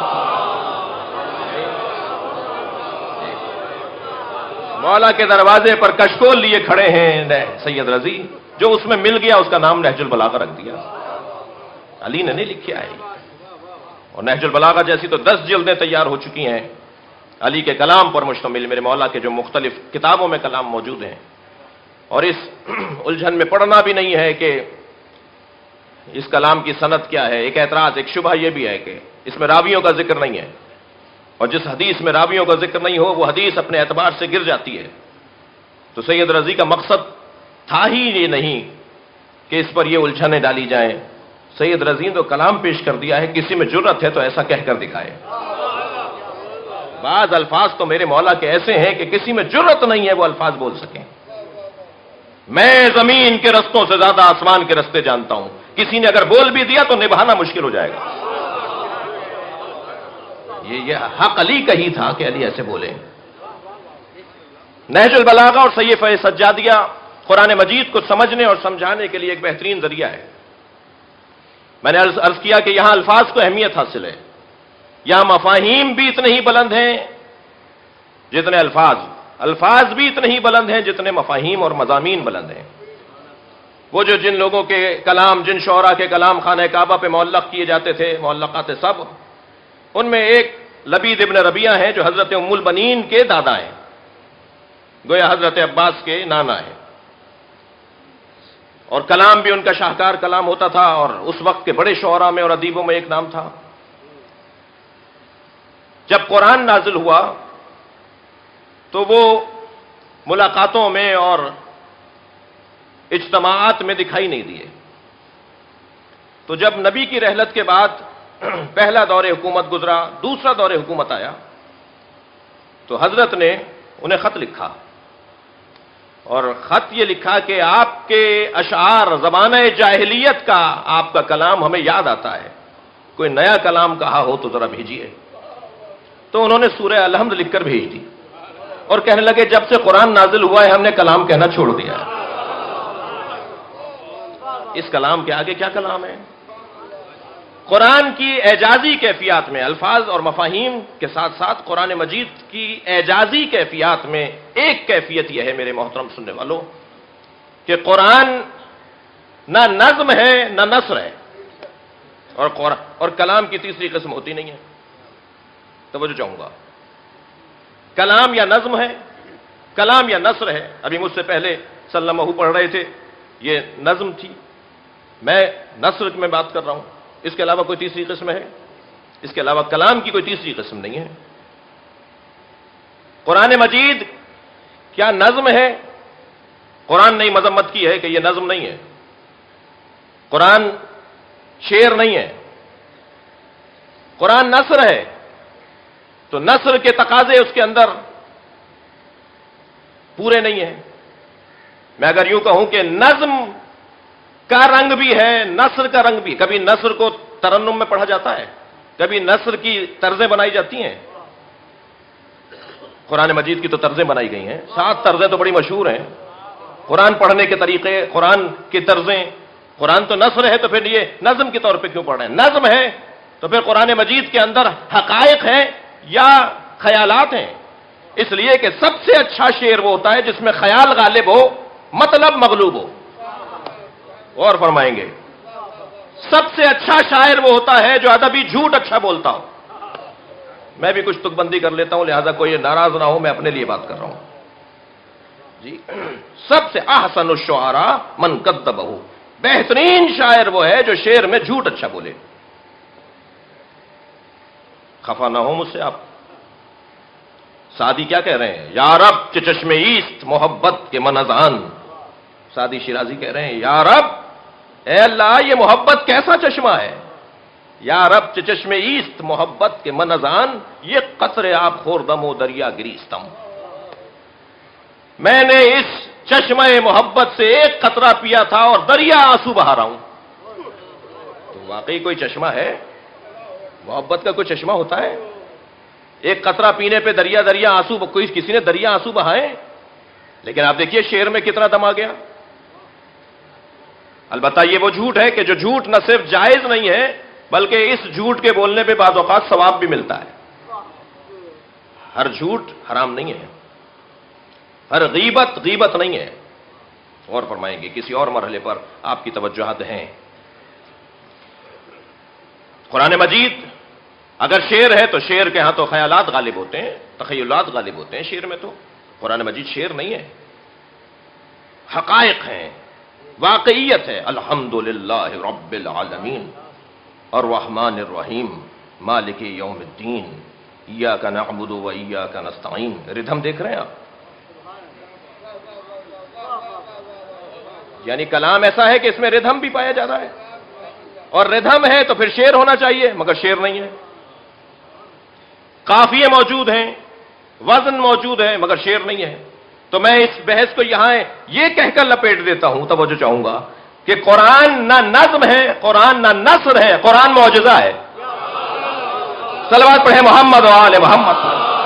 مولا کے دروازے پر کشکول لیے کھڑے ہیں سید رضی، جو اس میں مل گیا اس کا نام نہج البلاغہ رکھ دیا. علی نے نہیں لکھا ہے. اور نہج البلاغہ جیسی تو دس جلدیں تیار ہو چکی ہیں علی کے کلام پر مشتمل. میرے مولا کے جو مختلف کتابوں میں کلام موجود ہیں، اور اس الجھن میں پڑھنا بھی نہیں ہے کہ اس کلام کی سند کیا ہے. ایک اعتراض، ایک شبہ یہ بھی ہے کہ اس میں راویوں کا ذکر نہیں ہے، اور جس حدیث میں راویوں کا ذکر نہیں ہو وہ حدیث اپنے اعتبار سے گر جاتی ہے. تو سید رضی کا مقصد تھا ہی یہ نہیں کہ اس پر یہ الجھنیں ڈالی جائیں. سید رضی نے تو کلام پیش کر دیا ہے, کسی میں جرت ہے تو ایسا کہہ کر دکھائے. بعض الفاظ تو میرے مولا کے ایسے ہیں کہ کسی میں جرت نہیں ہے وہ الفاظ بول سکیں. میں زمین کے رستوں سے زیادہ آسمان کے رستے جانتا ہوں. کسی نے اگر بول بھی دیا تو نبھانا مشکل ہو جائے گا. یہ یہ حق علی کا ہی تھا کہ علی ایسے بولے. نہج البلاغہ اور صحیفہ سجادیہ قرآن مجید کو سمجھنے اور سمجھانے کے لیے ایک بہترین ذریعہ ہے. میں نے عرض کیا کہ یہاں الفاظ کو اہمیت حاصل ہے. یہاں مفاہیم بھی اتنے ہی بلند ہیں جتنے الفاظ, الفاظ بھی اتنے ہی بلند ہیں جتنے مفاہیم اور مضامین بلند ہیں. وہ جو جن لوگوں کے کلام, جن شعراء کے کلام خانہ کعبہ پہ معلق کیے جاتے تھے, معلقات سب, ان میں ایک لبید ابن ربیعہ ہیں جو حضرت ام البنین کے دادا ہیں, گویا حضرت عباس کے نانا ہیں. اور کلام بھی ان کا شاہکار کلام ہوتا تھا, اور اس وقت کے بڑے شعراء میں اور ادیبوں میں ایک نام تھا. جب قرآن نازل ہوا تو وہ ملاقاتوں میں اور اجتماعات میں دکھائی نہیں دیے. تو جب نبی کی رحلت کے بعد پہلا دور حکومت گزرا, دوسرا دور حکومت آیا, تو حضرت نے انہیں خط لکھا, اور خط یہ لکھا کہ آپ کے اشعار زمانہ جاہلیت کا آپ کا کلام ہمیں یاد آتا ہے, کوئی نیا کلام کہا ہو تو ذرا بھیجیے. تو انہوں نے سورہ الحمد لکھ کر بھیج دی اور کہنے لگے جب سے قرآن نازل ہوا ہے ہم نے کلام کہنا چھوڑ دیا ہے. اس کلام کے آگے کیا کلام ہے؟ قرآن کی اعجازی کیفیات میں, الفاظ اور مفاہیم کے ساتھ ساتھ قرآن مجید کی اعجازی کیفیات میں ایک کیفیت یہ ہے میرے محترم سننے والوں کہ قرآن نہ نظم ہے نہ نثر ہے, اور قرآن اور کلام کی تیسری قسم ہوتی نہیں ہے. توجہ چاہوں گا, کلام یا نظم ہے, کلام یا نثر ہے. ابھی مجھ سے پہلے سلمہ پڑھ رہے تھے, یہ نظم تھی, میں نثر میں بات کر رہا ہوں. اس کے علاوہ کوئی تیسری قسم ہے؟ اس کے علاوہ کلام کی کوئی تیسری قسم نہیں ہے. قرآن مجید کیا نظم ہے؟ قرآن نے مذمت کی ہے کہ یہ نظم نہیں ہے. قرآن شعر نہیں ہے. قرآن نثر ہے, تو نثر کے تقاضے اس کے اندر پورے نہیں ہیں. میں اگر یوں کہوں کہ نظم کا رنگ بھی ہے, نثر کا رنگ بھی. کبھی نثر کو ترنم میں پڑھا جاتا ہے, کبھی نثر کی طرزیں بنائی جاتی ہیں. قرآن مجید کی تو طرزیں بنائی گئی ہیں, سات طرزیں تو بڑی مشہور ہیں. قرآن پڑھنے کے طریقے, قرآن کی طرزیں. قرآن تو نثر ہے تو پھر یہ نظم کے طور پہ کیوں پڑھ رہے ہیں؟ نظم ہے تو پھر قرآن مجید کے اندر حقائق ہیں یا خیالات ہیں. اس لیے کہ سب سے اچھا شعر وہ ہوتا ہے جس میں خیال غالب ہو, مطلب مغلوب ہو. اور فرمائیں گے سب سے اچھا شاعر وہ ہوتا ہے جو ادبی جھوٹ اچھا بولتا ہو. میں بھی کچھ تک بندی کر لیتا ہوں, لہذا کوئی ناراض نہ ہو, میں اپنے لیے بات کر رہا ہوں. جی, سب سے احسن الشعراء من کذبہ, بہترین شاعر وہ ہے جو شعر میں جھوٹ اچھا بولے. خفا نہ ہو مجھ سے آپ. سعدی کیا کہہ رہے ہیں؟ یا رب چہ چشم ایست محبت کے منزان. سعدی شیرازی کہہ رہے ہیں یا رب, اے اللہ یہ محبت کیسا چشمہ ہے. یا رب چہ چشم ایست محبت کے منزان, یہ قطرے آپ خوردم و دریا گریستم. میں نے اس چشمہ محبت سے ایک قطرہ پیا تھا اور دریا آنسو بہا رہا ہوں. تو واقعی کوئی چشمہ ہے؟ محبت کا کوئی چشمہ ہوتا ہے؟ ایک قطرہ پینے پہ دریا دریا آنسو, کوئی کسی نے دریا آنسو بہائے؟ لیکن آپ دیکھیے شعر میں کتنا دم آ گیا. البتہ یہ وہ جھوٹ ہے کہ جو جھوٹ نہ صرف جائز نہیں ہے بلکہ اس جھوٹ کے بولنے پہ بعض اوقات ثواب بھی ملتا ہے. ہر جھوٹ حرام نہیں ہے, ہر غیبت غیبت نہیں ہے. اور فرمائیں گے کسی اور مرحلے پر آپ کی توجہات ہیں. قرآن مجید اگر شعر ہے تو شعر کے ہاں تو خیالات غالب ہوتے ہیں, تخیلات غالب ہوتے ہیں. شعر میں تو قرآن مجید شعر نہیں ہے, حقائق ہیں, واقعیت ہے. الحمدللہ رب العالمین الرحمن الرحیم مالک یوم الدین ایاک نعبد و ایاک نستعین. ردھم دیکھ رہے ہیں آپ؟ یعنی کلام ایسا ہے کہ اس میں ردھم بھی پایا جا رہا ہے، اور ردھم ہے تو پھر شعر ہونا چاہیے، مگر شعر نہیں ہے۔ قافیے موجود ہیں، وزن موجود ہے، مگر شعر نہیں ہے۔ تو میں اس بحث کو یہاں یہ کہہ کر لپیٹ دیتا ہوں، توجہ چاہوں گا کہ قرآن نہ نظم ہے، قرآن نہ نثر ہے، قرآن معجزہ ہے۔ صلوات پڑھیں محمد و آل محمد۔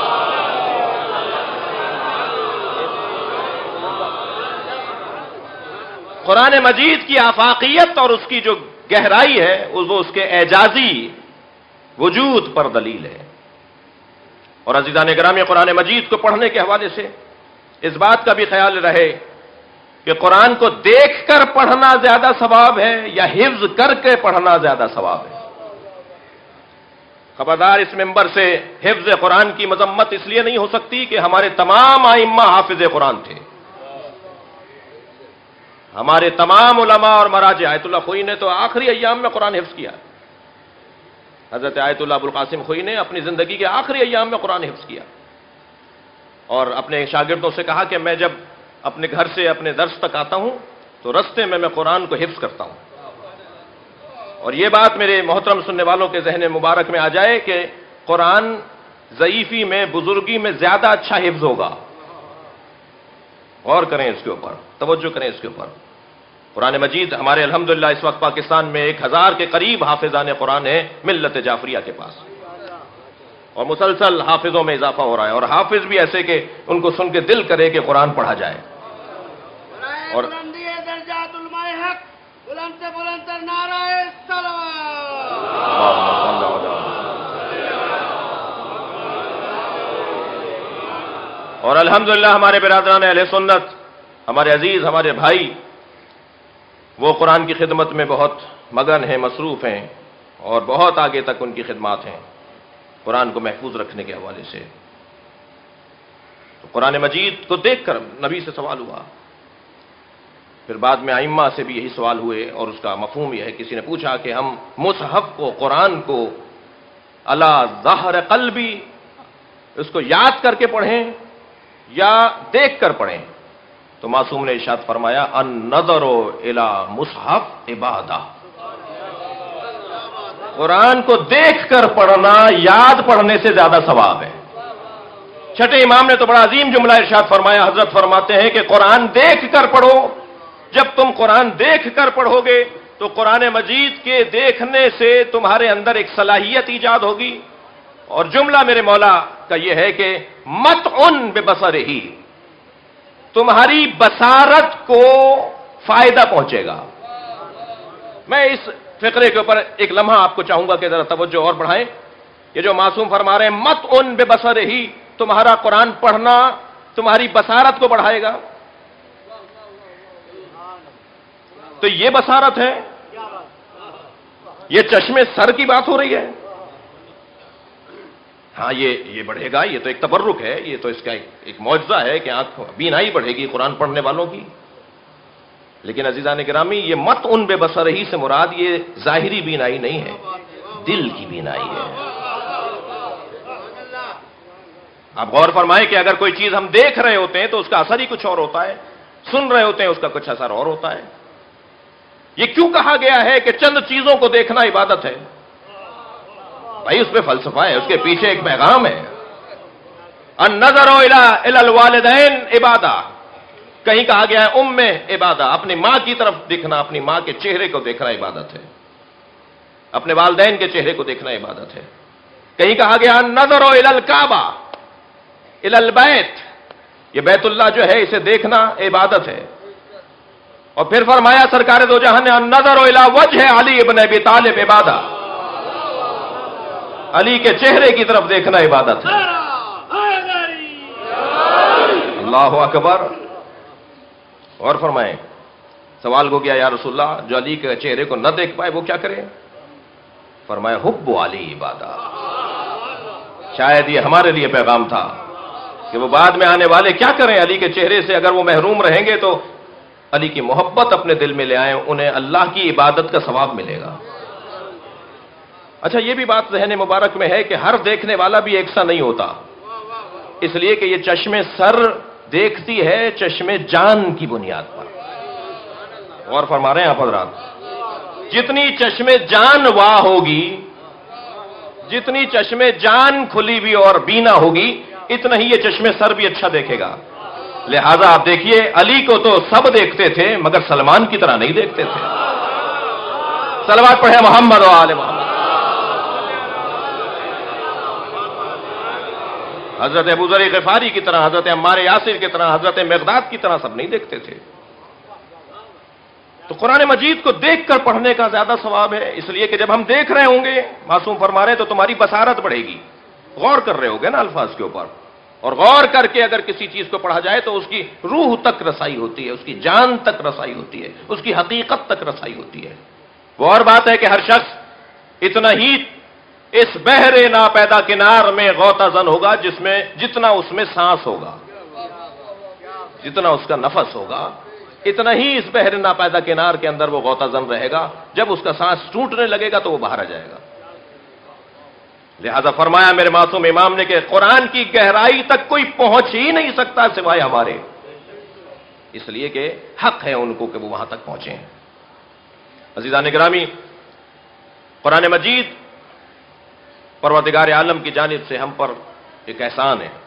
قرآن مجید کی آفاقیت اور اس کی جو گہرائی ہے وہ اس کے اعجازی وجود پر دلیل ہے۔ اور عزیزان گرامی، قرآن مجید کو پڑھنے کے حوالے سے اس بات کا بھی خیال رہے کہ قرآن کو دیکھ کر پڑھنا زیادہ ثواب ہے یا حفظ کر کے پڑھنا زیادہ ثواب ہے۔ خبردار، اس منبر سے حفظ قرآن کی مذمت اس لیے نہیں ہو سکتی کہ ہمارے تمام ائمہ حافظ قرآن تھے۔ ہمارے تمام علماء اور مراجع، آیت اللہ خوئی نے تو آخری ایام میں قرآن حفظ کیا، حضرت آیت اللہ ابوالقاسم خوئی نے اپنی زندگی کے آخری ایام میں قرآن حفظ کیا، اور اپنے شاگردوں سے کہا کہ میں جب اپنے گھر سے اپنے درس تک آتا ہوں تو رستے میں میں قرآن کو حفظ کرتا ہوں۔ اور یہ بات میرے محترم سننے والوں کے ذہن مبارک میں آ جائے کہ قرآن ضعیفی میں، بزرگی میں زیادہ اچھا حفظ ہوگا۔ غور کریں اس کے اوپر، توجہ کریں اس کے اوپر۔ قرآن مجید ہمارے الحمدللہ اس وقت پاکستان میں ایک ہزار کے قریب حافظان قرآن ہیں ملت جعفریہ کے پاس، اور مسلسل حافظوں میں اضافہ ہو رہا ہے، اور حافظ بھی ایسے کہ ان کو سن کے دل کرے کہ قرآن پڑھا جائے۔ اور اور الحمدللہ ہمارے برادران اہل سنت، ہمارے عزیز، ہمارے بھائی، وہ قرآن کی خدمت میں بہت مگن ہیں، مصروف ہیں، اور بہت آگے تک ان کی خدمات ہیں قرآن کو محفوظ رکھنے کے حوالے سے۔ تو قرآن مجید کو دیکھ کر نبی سے سوال ہوا، پھر بعد میں ائمہ سے بھی یہی سوال ہوئے، اور اس کا مفہوم یہ ہے، کسی نے پوچھا کہ ہم مصحف کو، قرآن کو علی ظہر قلبی، اس کو یاد کر کے پڑھیں یا دیکھ کر پڑھیں؟ تو معصوم نے ارشاد فرمایا، النظر الی مصحف عبادہ، قرآن کو دیکھ کر پڑھنا یاد پڑھنے سے زیادہ ثواب ہے۔ چھٹے امام نے تو بڑا عظیم جملہ ارشاد فرمایا، حضرت فرماتے ہیں کہ قرآن دیکھ کر پڑھو۔ جب تم قرآن دیکھ کر پڑھو گے تو قرآن مجید کے دیکھنے سے تمہارے اندر ایک صلاحیت ایجاد ہوگی، اور جملہ میرے مولا کا یہ ہے کہ متعن ببصرہ، تمہاری بصارت کو فائدہ پہنچے گا۔ میں اس فقرے کے اوپر ایک لمحہ آپ کو چاہوں گا کہ ذرا توجہ اور بڑھائیں۔ یہ جو معصوم فرما رہے ہیں متعن ببصرہ، تمہارا قرآن پڑھنا تمہاری بصارت کو بڑھائے گا، تو یہ بصارت ہے، یہ چشمے سر کی بات ہو رہی ہے۔ ہاں یہ یہ بڑھے گا، یہ تو ایک تبرک ہے، یہ تو اس کا ایک, ایک معجزہ ہے کہ آنکھ بینائی بڑھے گی قرآن پڑھنے والوں کی۔ لیکن عزیزان گرامی، یہ مت ان بے بصرہی سے مراد یہ ظاہری بینائی نہیں ہے، دل کی بینائی ہے۔ آپ غور فرمائیں کہ اگر کوئی چیز ہم دیکھ رہے ہوتے ہیں تو اس کا اثر ہی کچھ اور ہوتا ہے، سن رہے ہوتے ہیں اس کا کچھ اثر اور ہوتا ہے۔ یہ کیوں کہا گیا ہے کہ چند چیزوں کو دیکھنا عبادت ہے؟ بھائی اس پہ فلسفہ ہے، اس کے پیچھے ایک پیغام ہے۔ النظر الی الوالدین عبادہ، کہیں کہا گیا ہے ام عبادہ، اپنی ماں کی طرف دیکھنا، اپنی ماں کے چہرے کو دیکھنا عبادت ہے، اپنے والدین کے چہرے کو دیکھنا عبادت ہے۔ کہیں کہا گیا النظر الی الکعبہ، الی البیت، یہ بیت اللہ جو ہے اسے دیکھنا عبادت ہے۔ اور پھر فرمایا سرکار دو جہاں نے النظر الی وجہ علی ابن ابی طالب عبادہ، علی کے چہرے کی طرف دیکھنا عبادت ہے۔ اللہ اکبر۔ اور فرمائیں، سوال ہو گیا یا رسول اللہ جو علی کے چہرے کو نہ دیکھ پائے وہ کیا کرے؟ فرمایا حب علی عبادہ۔ شاید یہ ہمارے لیے پیغام تھا کہ وہ بعد میں آنے والے کیا کریں علی کے چہرے سے، اگر وہ محروم رہیں گے تو علی کی محبت اپنے دل میں لے آئیں، انہیں اللہ کی عبادت کا ثواب ملے گا۔ اچھا، یہ بھی بات ذہن مبارک میں ہے کہ ہر دیکھنے والا بھی ایک سا نہیں ہوتا، اس لیے کہ یہ چشمے سر دیکھتی ہے چشمے جان کی بنیاد پر۔ غور فرما رہے ہیں آپ حضرات؟ جتنی چشمے جان واہ ہوگی، جتنی چشمے جان کھلی ہوئی اور بینا ہوگی، اتنا ہی یہ چشمے سر بھی اچھا دیکھے گا۔ لہذا آپ دیکھیے، علی کو تو سب دیکھتے تھے مگر سلمان کی طرح نہیں دیکھتے تھے۔ صلوات پڑھے محمد و آل محمد۔ حضرت ابو ذر غفاری کی طرح، حضرت عمار یاسر کی طرح، حضرت مقداد کی طرح سب نہیں دیکھتے تھے۔ تو قرآن مجید کو دیکھ کر پڑھنے کا زیادہ ثواب ہے، اس لیے کہ جب ہم دیکھ رہے ہوں گے، معصوم فرما رہے ہیں، تو تمہاری بصارت بڑھے گی، غور کر رہے ہوگے نا الفاظ کے اوپر، اور غور کر کے اگر کسی چیز کو پڑھا جائے تو اس کی روح تک رسائی ہوتی ہے، اس کی جان تک رسائی ہوتی ہے، اس کی حقیقت تک رسائی ہوتی ہے۔ وہ اور بات ہے کہ ہر شخص اتنا ہی اس بحر ناپیدا کنار میں غوطہ زن ہوگا جس میں جتنا اس میں سانس ہوگا، جتنا اس کا نفس ہوگا، اتنا ہی اس بحر ناپیدا کنار کے اندر وہ غوطہ زن رہے گا۔ جب اس کا سانس ٹوٹنے لگے گا تو وہ باہر آ جائے گا۔ لہذا فرمایا میرے معصوم امام نے کہ قرآن کی گہرائی تک کوئی پہنچ ہی نہیں سکتا سوائے ہمارے، اس لیے کہ حق ہے ان کو کہ وہ وہاں تک پہنچیں۔ عزیزان گرامی، قرآن مجید پروردگار عالم کی جانب سے ہم پر ایک احسان ہے۔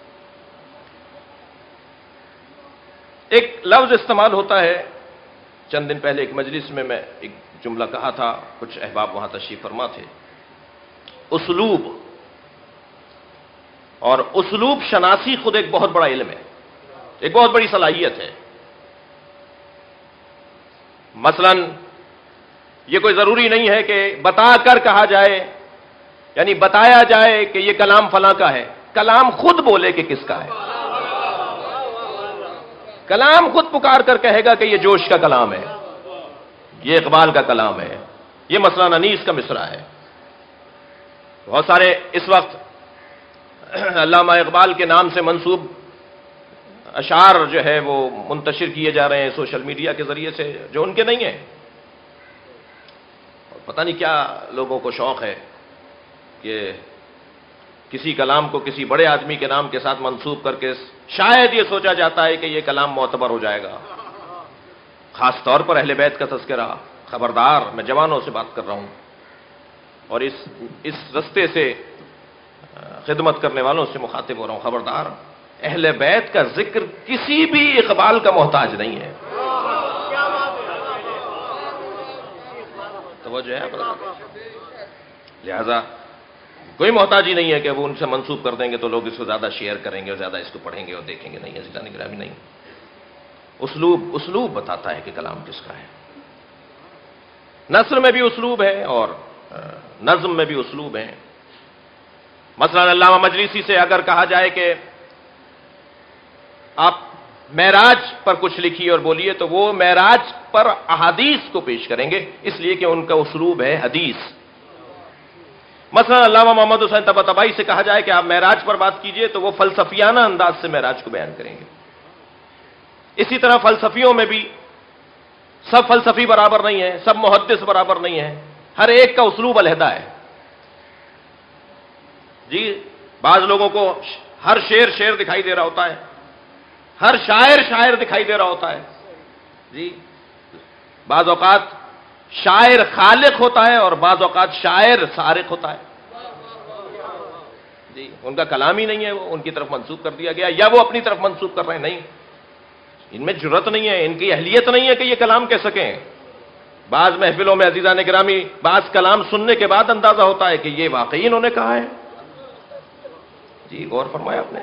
ایک لفظ استعمال ہوتا ہے، چند دن پہلے ایک مجلس میں میں ایک جملہ کہا تھا، کچھ احباب وہاں تشریف فرما تھے، اسلوب۔ اور اسلوب شناسی خود ایک بہت بڑا علم ہے، ایک بہت بڑی صلاحیت ہے۔ مثلا یہ کوئی ضروری نہیں ہے کہ بتا کر کہا جائے، یعنی بتایا جائے کہ یہ کلام فلاں کا ہے، کلام خود بولے کہ کس کا ہے۔ کلام خود پکار کر کہے گا کہ یہ جوش کا کلام ہے، یہ اقبال کا کلام ہے، یہ مثلا انیس کا مصرع ہے۔ بہت سارے اس وقت علامہ اقبال کے نام سے منسوب اشعار جو ہے وہ منتشر کیے جا رہے ہیں سوشل میڈیا کے ذریعے سے، جو ان کے نہیں ہیں۔ اور پتہ نہیں کیا لوگوں کو شوق ہے کہ کسی کلام کو کسی بڑے آدمی کے نام کے ساتھ منسوب کر کے شاید یہ سوچا جاتا ہے کہ یہ کلام معتبر ہو جائے گا۔ خاص طور پر اہل بیت کا تذکرہ، خبردار، میں جوانوں سے بات کر رہا ہوں اور اس اس رستے سے خدمت کرنے والوں سے مخاطب ہو رہا ہوں، خبردار، اہل بیت کا ذکر کسی بھی اقبال کا محتاج نہیں ہے۔ توجہ ہے؟ لہذا کوئی محتاج ہی نہیں ہے کہ وہ ان سے منسوب کر دیں گے تو لوگ اس کو زیادہ شیئر کریں گے اور زیادہ اس کو پڑھیں گے اور دیکھیں گے، نہیں، عزیزان گرامی، نہیں۔ اسلوب اسلوب بتاتا ہے کہ کلام کس کا ہے۔ نثر میں بھی اسلوب ہے اور نظم میں بھی اسلوب ہے۔ مثلا علامہ مجلسی سے اگر کہا جائے کہ آپ معراج پر کچھ لکھیے اور بولیے تو وہ معراج پر احادیث کو پیش کریں گے، اس لیے کہ ان کا اسلوب ہے حدیث۔ مثلا علامہ محمد حسین طباطبائی سے کہا جائے کہ آپ معراج پر بات کیجئے تو وہ فلسفیانہ انداز سے معراج کو بیان کریں گے۔ اسی طرح فلسفیوں میں بھی سب فلسفی برابر نہیں ہیں، سب محدث برابر نہیں ہیں، ہر ایک کا اسلوب علیحدہ ہے۔ جی، بعض لوگوں کو ہر شعر شعر دکھائی دے رہا ہوتا ہے، ہر شاعر شاعر دکھائی دے رہا ہوتا ہے۔ جی، بعض اوقات شاعر خالق ہوتا ہے اور بعض اوقات شاعر سارق ہوتا ہے۔ جی، ان کا کلام ہی نہیں ہے، وہ ان کی طرف منسوب کر دیا گیا، یا وہ اپنی طرف منسوب کر رہے ہیں۔ نہیں، ان میں جرت نہیں ہے، ان کی اہلیت نہیں ہے کہ یہ کلام کہہ سکیں۔ بعض محفلوں میں عزیزان گرامی بعض کلام سننے کے بعد اندازہ ہوتا ہے کہ یہ واقعی انہوں نے کہا ہے۔ جی، غور فرمایا آپ نے؟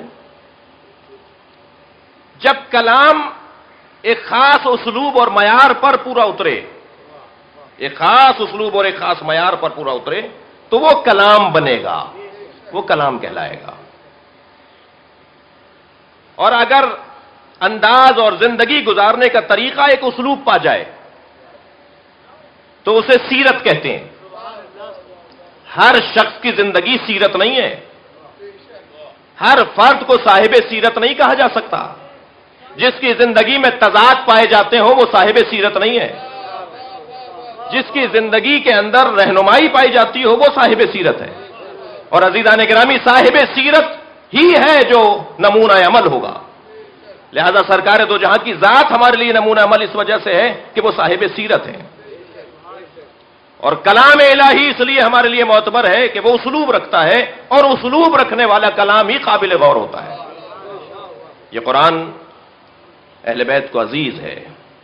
جب کلام ایک خاص اسلوب اور معیار پر پورا اترے، ایک خاص اسلوب اور ایک خاص معیار پر پورا اترے تو وہ کلام بنے گا، وہ کلام کہلائے گا۔ اور اگر انداز اور زندگی گزارنے کا طریقہ ایک اسلوب پا جائے تو اسے سیرت کہتے ہیں۔ ہر شخص کی زندگی سیرت نہیں ہے، ہر فرد کو صاحب سیرت نہیں کہا جا سکتا۔ جس کی زندگی میں تضاد پائے جاتے ہوں وہ صاحب سیرت نہیں ہے، جس کی زندگی کے اندر رہنمائی پائی جاتی ہو وہ صاحب سیرت ہے۔ اور عزیزان گرامی، صاحب سیرت ہی ہے جو نمونہ عمل ہوگا۔ لہذا سرکار دو جہاں کی ذات ہمارے لیے نمونہ عمل اس وجہ سے ہے کہ وہ صاحب سیرت ہیں، اور کلام الہی اس لیے ہمارے لیے معتبر ہے کہ وہ اسلوب رکھتا ہے، اور اسلوب رکھنے والا کلام ہی قابل غور ہوتا ہے۔ یہ قرآن اہل بیت کو عزیز ہے۔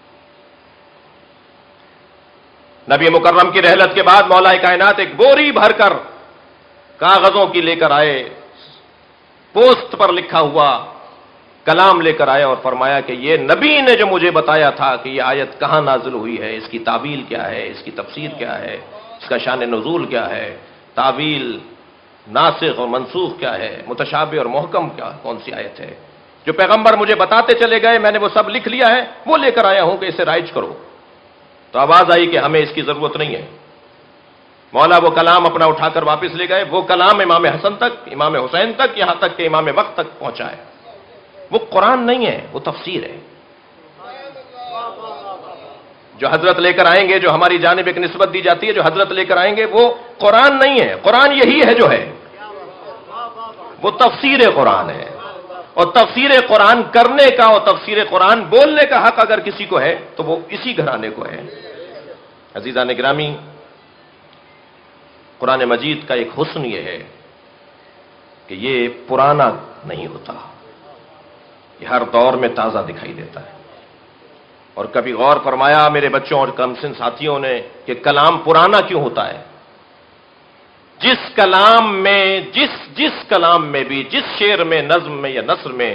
نبی مکرم کی رحلت کے بعد مولا کائنات ایک بوری بھر کر کاغذوں کی لے کر آئے، پوسٹ پر لکھا ہوا کلام لے کر آئے اور فرمایا کہ یہ نبی نے جو مجھے بتایا تھا کہ یہ آیت کہاں نازل ہوئی ہے، اس کی تعویل کیا ہے، اس کی تفسیر کیا ہے، اس کا شان نزول کیا ہے، تعویل، ناسخ اور منسوخ کیا ہے، متشابہ اور محکم کیا کون سی آیت ہے، جو پیغمبر مجھے بتاتے چلے گئے میں نے وہ سب لکھ لیا ہے، وہ لے کر آیا ہوں کہ اسے رائج کرو۔ تو آواز آئی کہ ہمیں اس کی ضرورت نہیں ہے۔ مولا وہ کلام اپنا اٹھا کر واپس لے گئے۔ وہ کلام امام حسن تک، امام حسین تک، یہاں تک کہ امام وقت تک پہنچا ہے۔ وہ قرآن نہیں ہے، وہ تفسیر ہے۔ جو حضرت لے کر آئیں گے، جو ہماری جانب ایک نسبت دی جاتی ہے، جو حضرت لے کر آئیں گے، وہ قرآن نہیں ہے۔ قرآن یہی ہے جو ہے، وہ تفسیر قرآن ہے۔ اور تفسیر قرآن کرنے کا اور تفسیر قرآن بولنے کا حق اگر کسی کو ہے تو وہ اسی گھرانے کو ہے۔ عزیزان گرامی، قرآن مجید کا ایک حسن یہ ہے کہ یہ پرانا نہیں ہوتا، یہ ہر دور میں تازہ دکھائی دیتا ہے۔ اور کبھی غور فرمایا میرے بچوں اور کمسن ساتھیوں نے کہ کلام پرانا کیوں ہوتا ہے؟ جس کلام میں جس جس کلام میں بھی، جس شعر میں، نظم میں یا نثر میں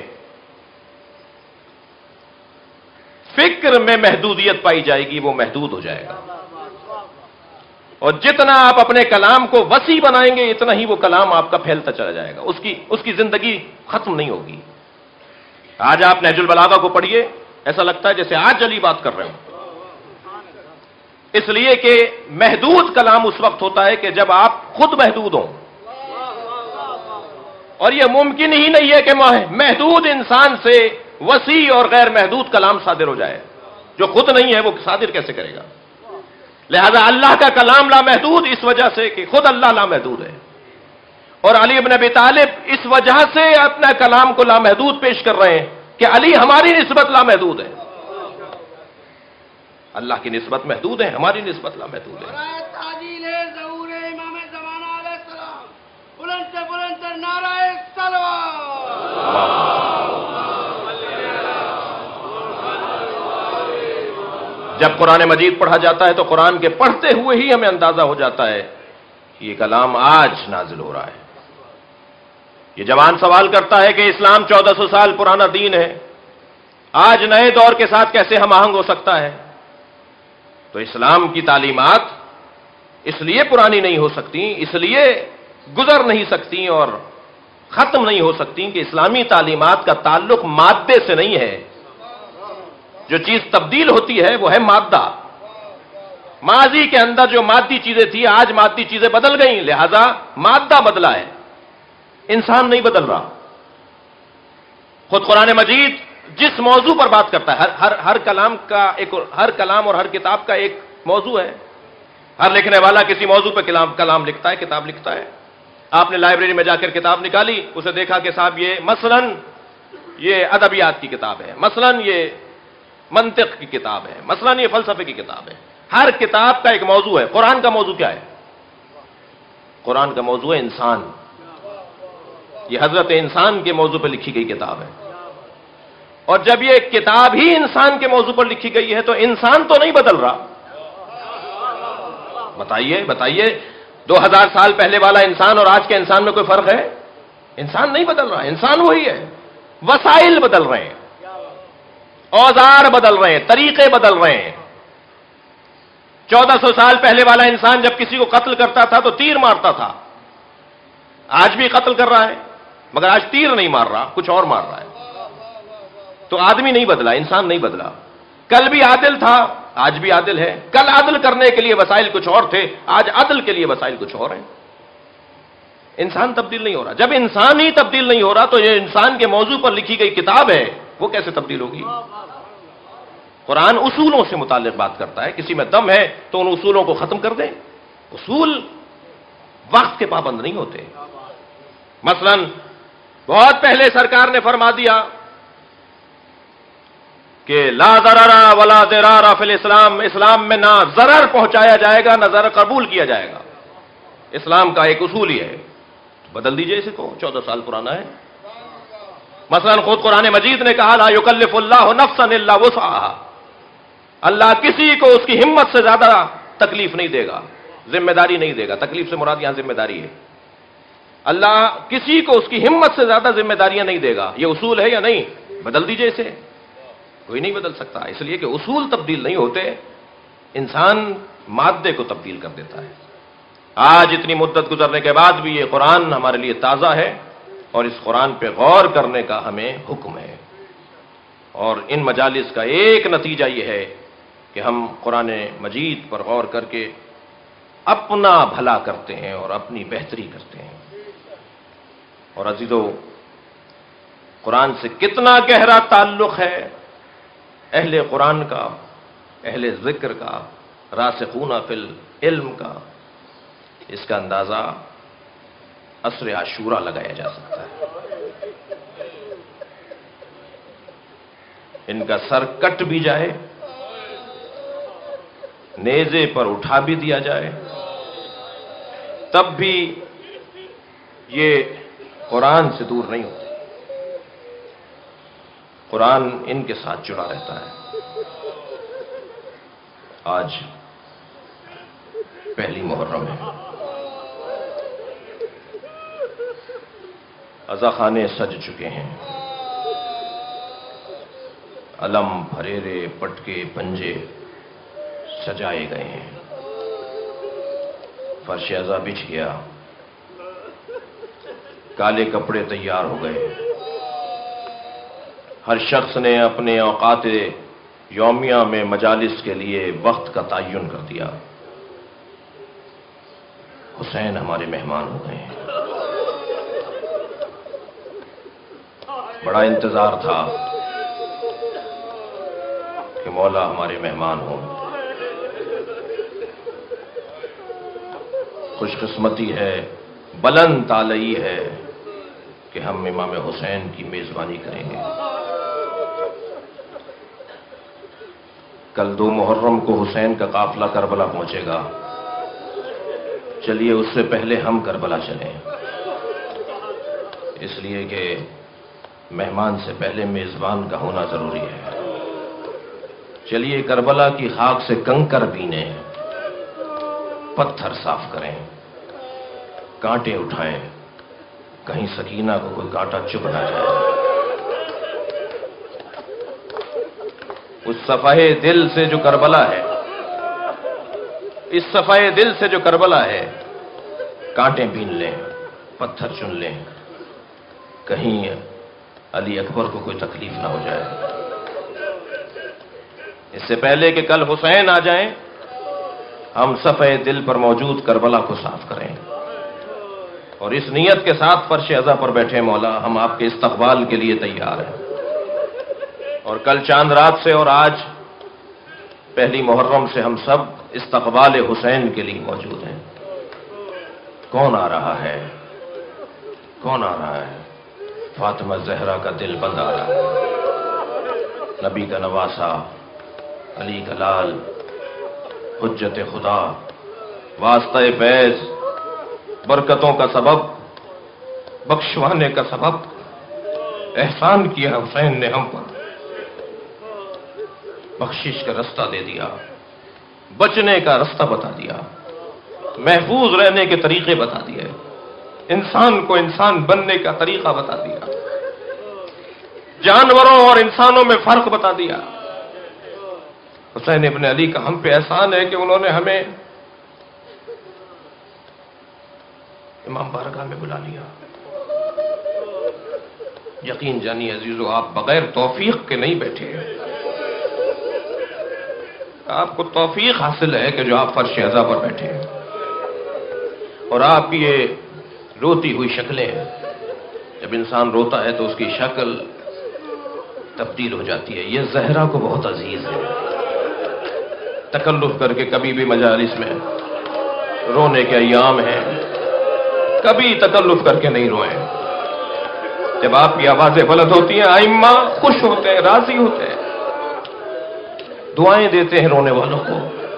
فکر میں محدودیت پائی جائے گی وہ محدود ہو جائے گا، اور جتنا آپ اپنے کلام کو وسیع بنائیں گے اتنا ہی وہ کلام آپ کا پھیلتا چلا جائے گا، اس کی اس کی زندگی ختم نہیں ہوگی۔ آج آپ نہج البلاغہ کو پڑھیے، ایسا لگتا ہے جیسے آج علی بات کر رہے ہوں، اس لیے کہ محدود کلام اس وقت ہوتا ہے کہ جب آپ خود محدود ہوں، اور یہ ممکن ہی نہیں ہے کہ محدود انسان سے وسیع اور غیر محدود کلام صادر ہو جائے۔ جو خود نہیں ہے وہ صادر کیسے کرے گا؟ لہذا اللہ کا کلام لامحدود اس وجہ سے کہ خود اللہ لامحدود ہے، اور علی ابن ابی طالب اس وجہ سے اپنا کلام کو لامحدود پیش کر رہے ہیں کہ علی ہماری نسبت لامحدود ہے۔ اللہ کی نسبت محدود ہے، ہماری نسبت لامحدود ہے۔ تعجیل ظہور امام زمانہ علیہ السلام، بلند سے بلند تر نعرہ صلوات۔ جب قرآن مجید پڑھا جاتا ہے تو قرآن کے پڑھتے ہوئے ہی ہمیں اندازہ ہو جاتا ہے کہ یہ کلام آج نازل ہو رہا ہے۔ یہ جوان سوال کرتا ہے کہ اسلام چودہ سو سال پرانا دین ہے، آج نئے دور کے ساتھ کیسے ہم آہنگ ہو سکتا ہے؟ تو اسلام کی تعلیمات اس لیے پرانی نہیں ہو سکتی، اس لیے گزر نہیں سکتی اور ختم نہیں ہو سکتی کہ اسلامی تعلیمات کا تعلق مادے سے نہیں ہے۔ جو چیز تبدیل ہوتی ہے وہ ہے مادہ۔ ماضی کے اندر جو مادی چیزیں تھیں آج مادی چیزیں بدل گئیں، لہذا مادہ بدلا ہے، انسان نہیں بدل رہا۔ خود قرآن مجید جس موضوع پر بات کرتا ہے، ہر ہر ہر کلام کا ایک ہر کلام اور ہر کتاب کا ایک موضوع ہے۔ ہر لکھنے والا کسی موضوع پہ کلام کلام لکھتا ہے، کتاب لکھتا ہے۔ آپ نے لائبریری میں جا کر کتاب نکالی، اسے دیکھا کہ صاحب یہ مثلاً یہ ادبیات کی کتاب ہے، مثلاً یہ منطق کی کتاب ہے، مثلاً یہ فلسفے کی کتاب ہے۔ ہر کتاب کا ایک موضوع ہے۔ قرآن کا موضوع کیا ہے؟ قرآن کا موضوع ہے انسان۔ یہ حضرت انسان کے موضوع پر لکھی گئی کتاب ہے، اور جب یہ کتاب ہی انسان کے موضوع پر لکھی گئی ہے تو انسان تو نہیں بدل رہا۔ بتائیے بتائیے دو ہزار سال پہلے والا انسان اور آج کے انسان میں کوئی فرق ہے؟ انسان نہیں بدل رہا، انسان وہی ہے۔ وسائل بدل رہے ہیں، اوزار بدل رہے ہیں، طریقے بدل رہے ہیں۔ چودہ سو سال پہلے والا انسان جب کسی کو قتل کرتا تھا تو تیر مارتا تھا، آج بھی قتل کر رہا ہے مگر آج تیر نہیں مار رہا، کچھ اور مار رہا ہے۔ تو آدمی نہیں بدلا، انسان نہیں بدلا۔ کل بھی عادل تھا، آج بھی عادل ہے۔ کل عدل کرنے کے لیے وسائل کچھ اور تھے، آج عدل کے لیے وسائل کچھ اور ہیں۔ انسان تبدیل نہیں ہو رہا۔ جب انسان ہی تبدیل نہیں ہو رہا تو یہ انسان کے موضوع پر لکھی گئی کتاب ہے، وہ کیسے تبدیل ہوگی؟ قرآن اصولوں سے متعلق بات کرتا ہے، کسی میں دم ہے تو ان اصولوں کو ختم کر دیں۔ اصول وقت کے پابند نہیں ہوتے۔ مثلا بہت پہلے سرکار نے فرما دیا کہ لا ضرر ولا ضرار فی الاسلام، اسلام میں نہ ضرر پہنچایا جائے گا نہ ضرر قبول کیا جائے گا. اسلام کا ایک اصول ہی ہے. بدل دیجئے اسے کو، چودہ سال پرانا ہے. مثلا خود قرآن مجید نے کہا لا یکلف اللہ نفسا الا وسعها، اللہ کسی کو اس کی ہمت سے زیادہ تکلیف نہیں دے گا، ذمہ داری نہیں دے گا. تکلیف سے مراد یہاں ذمہ داری ہے. اللہ کسی کو اس کی ہمت سے زیادہ ذمہ داریاں نہیں دے گا. یہ اصول ہے یا نہیں؟ بدل دیجئے اسے. کوئی نہیں بدل سکتا، اس لیے کہ اصول تبدیل نہیں ہوتے. انسان مادے کو تبدیل کر دیتا ہے. آج اتنی مدت گزرنے کے بعد بھی یہ قرآن ہمارے لیے تازہ ہے اور اس قرآن پہ غور کرنے کا ہمیں حکم ہے. اور ان مجالس کا ایک نتیجہ یہ ہے کہ ہم قرآن مجید پر غور کر کے اپنا بھلا کرتے ہیں اور اپنی بہتری کرتے ہیں. اور عزیزو، قرآن سے کتنا گہرا تعلق ہے اہل قرآن کا، اہل ذکر کا، راسخون فی العلم کا، اس کا اندازہ عصر عاشورہ لگایا جا سکتا ہے. ان کا سر کٹ بھی جائے، نیزے پر اٹھا بھی دیا جائے، تب بھی یہ قرآن سے دور نہیں ہوتے. قرآن ان کے ساتھ جڑا رہتا ہے. آج پہلی محرم ہے. عزاخانے سج چکے ہیں، علم، پھریرے، پٹکے، پنجے سجائے گئے ہیں. فرش عزا بچھ گیا، کالے کپڑے تیار ہو گئے. ہر شخص نے اپنے اوقات یومیہ میں مجالس کے لیے وقت کا تعین کر دیا. حسین ہمارے مہمان ہو گئے ہیں. بڑا انتظار تھا کہ مولا ہمارے مہمان ہوں. خوش قسمتی ہے، بلند طالعی ہے کہ ہم امام حسین کی میزبانی کریں گے. کل دو محرم کو حسین کا قافلہ کربلا پہنچے گا. چلیے اس سے پہلے ہم کربلا چلیں، اس لیے کہ مہمان سے پہلے میزبان کا ہونا ضروری ہے. چلیے کربلا کی خاک سے کنکر بینیں، پتھر صاف کریں، کانٹے اٹھائیں، کہیں سکینہ کو کوئی کانٹا چبھ نہ جائے. اس صفحے دل سے جو کربلا ہے، اس صفحے دل سے جو کربلا ہے، کانٹے بین لیں، پتھر چن لیں، کہیں علی اکبر کو کوئی تکلیف نہ ہو جائے. اس سے پہلے کہ کل حسین آ جائیں، ہم صفحے دل پر موجود کربلا کو صاف کریں. اور اس نیت کے ساتھ فرش عزا پر بیٹھے مولا، ہم آپ کے استقبال کے لیے تیار ہیں. اور کل چاند رات سے اور آج پہلی محرم سے ہم سب استقبال حسین کے لیے موجود ہیں. کون آ رہا ہے؟ کون آ رہا ہے؟ فاطمہ زہرا کا دل بند آ رہا ہے. نبی کا نواسا، علی کا لال، حجت خدا، واسطہ فیض، برکتوں کا سبب، بخشوانے کا سبب، احسان کیا حسین نے ہم پر، بخشش کا رستہ دے دیا، بچنے کا رستہ بتا دیا، محفوظ رہنے کے طریقے بتا دیے، انسان کو انسان بننے کا طریقہ بتا دیا، جانوروں اور انسانوں میں فرق بتا دیا. حسین ابن علی کا ہم پہ احسان ہے کہ انہوں نے ہمیں امام بارگاہ میں بلا لیا. یقین جانی عزیزو، آپ بغیر توفیق کے نہیں بیٹھے. آپ کو توفیق حاصل ہے کہ جو آپ فرش عزا پر بیٹھے ہیں. اور آپ کی یہ روتی ہوئی شکلیں ہیں، جب انسان روتا ہے تو اس کی شکل تبدیل ہو جاتی ہے. یہ زہرا کو بہت عزیز ہے. تکلف کر کے کبھی بھی مجالس میں رونے کے ایام ہیں، کبھی تکلف کر کے نہیں روئیں. جب آپ کی آوازیں بلند ہوتی ہیں، ائمہ خوش ہوتے ہیں، راضی ہوتے ہیں. دعائیں دیتے ہیں رونے والوں کو۔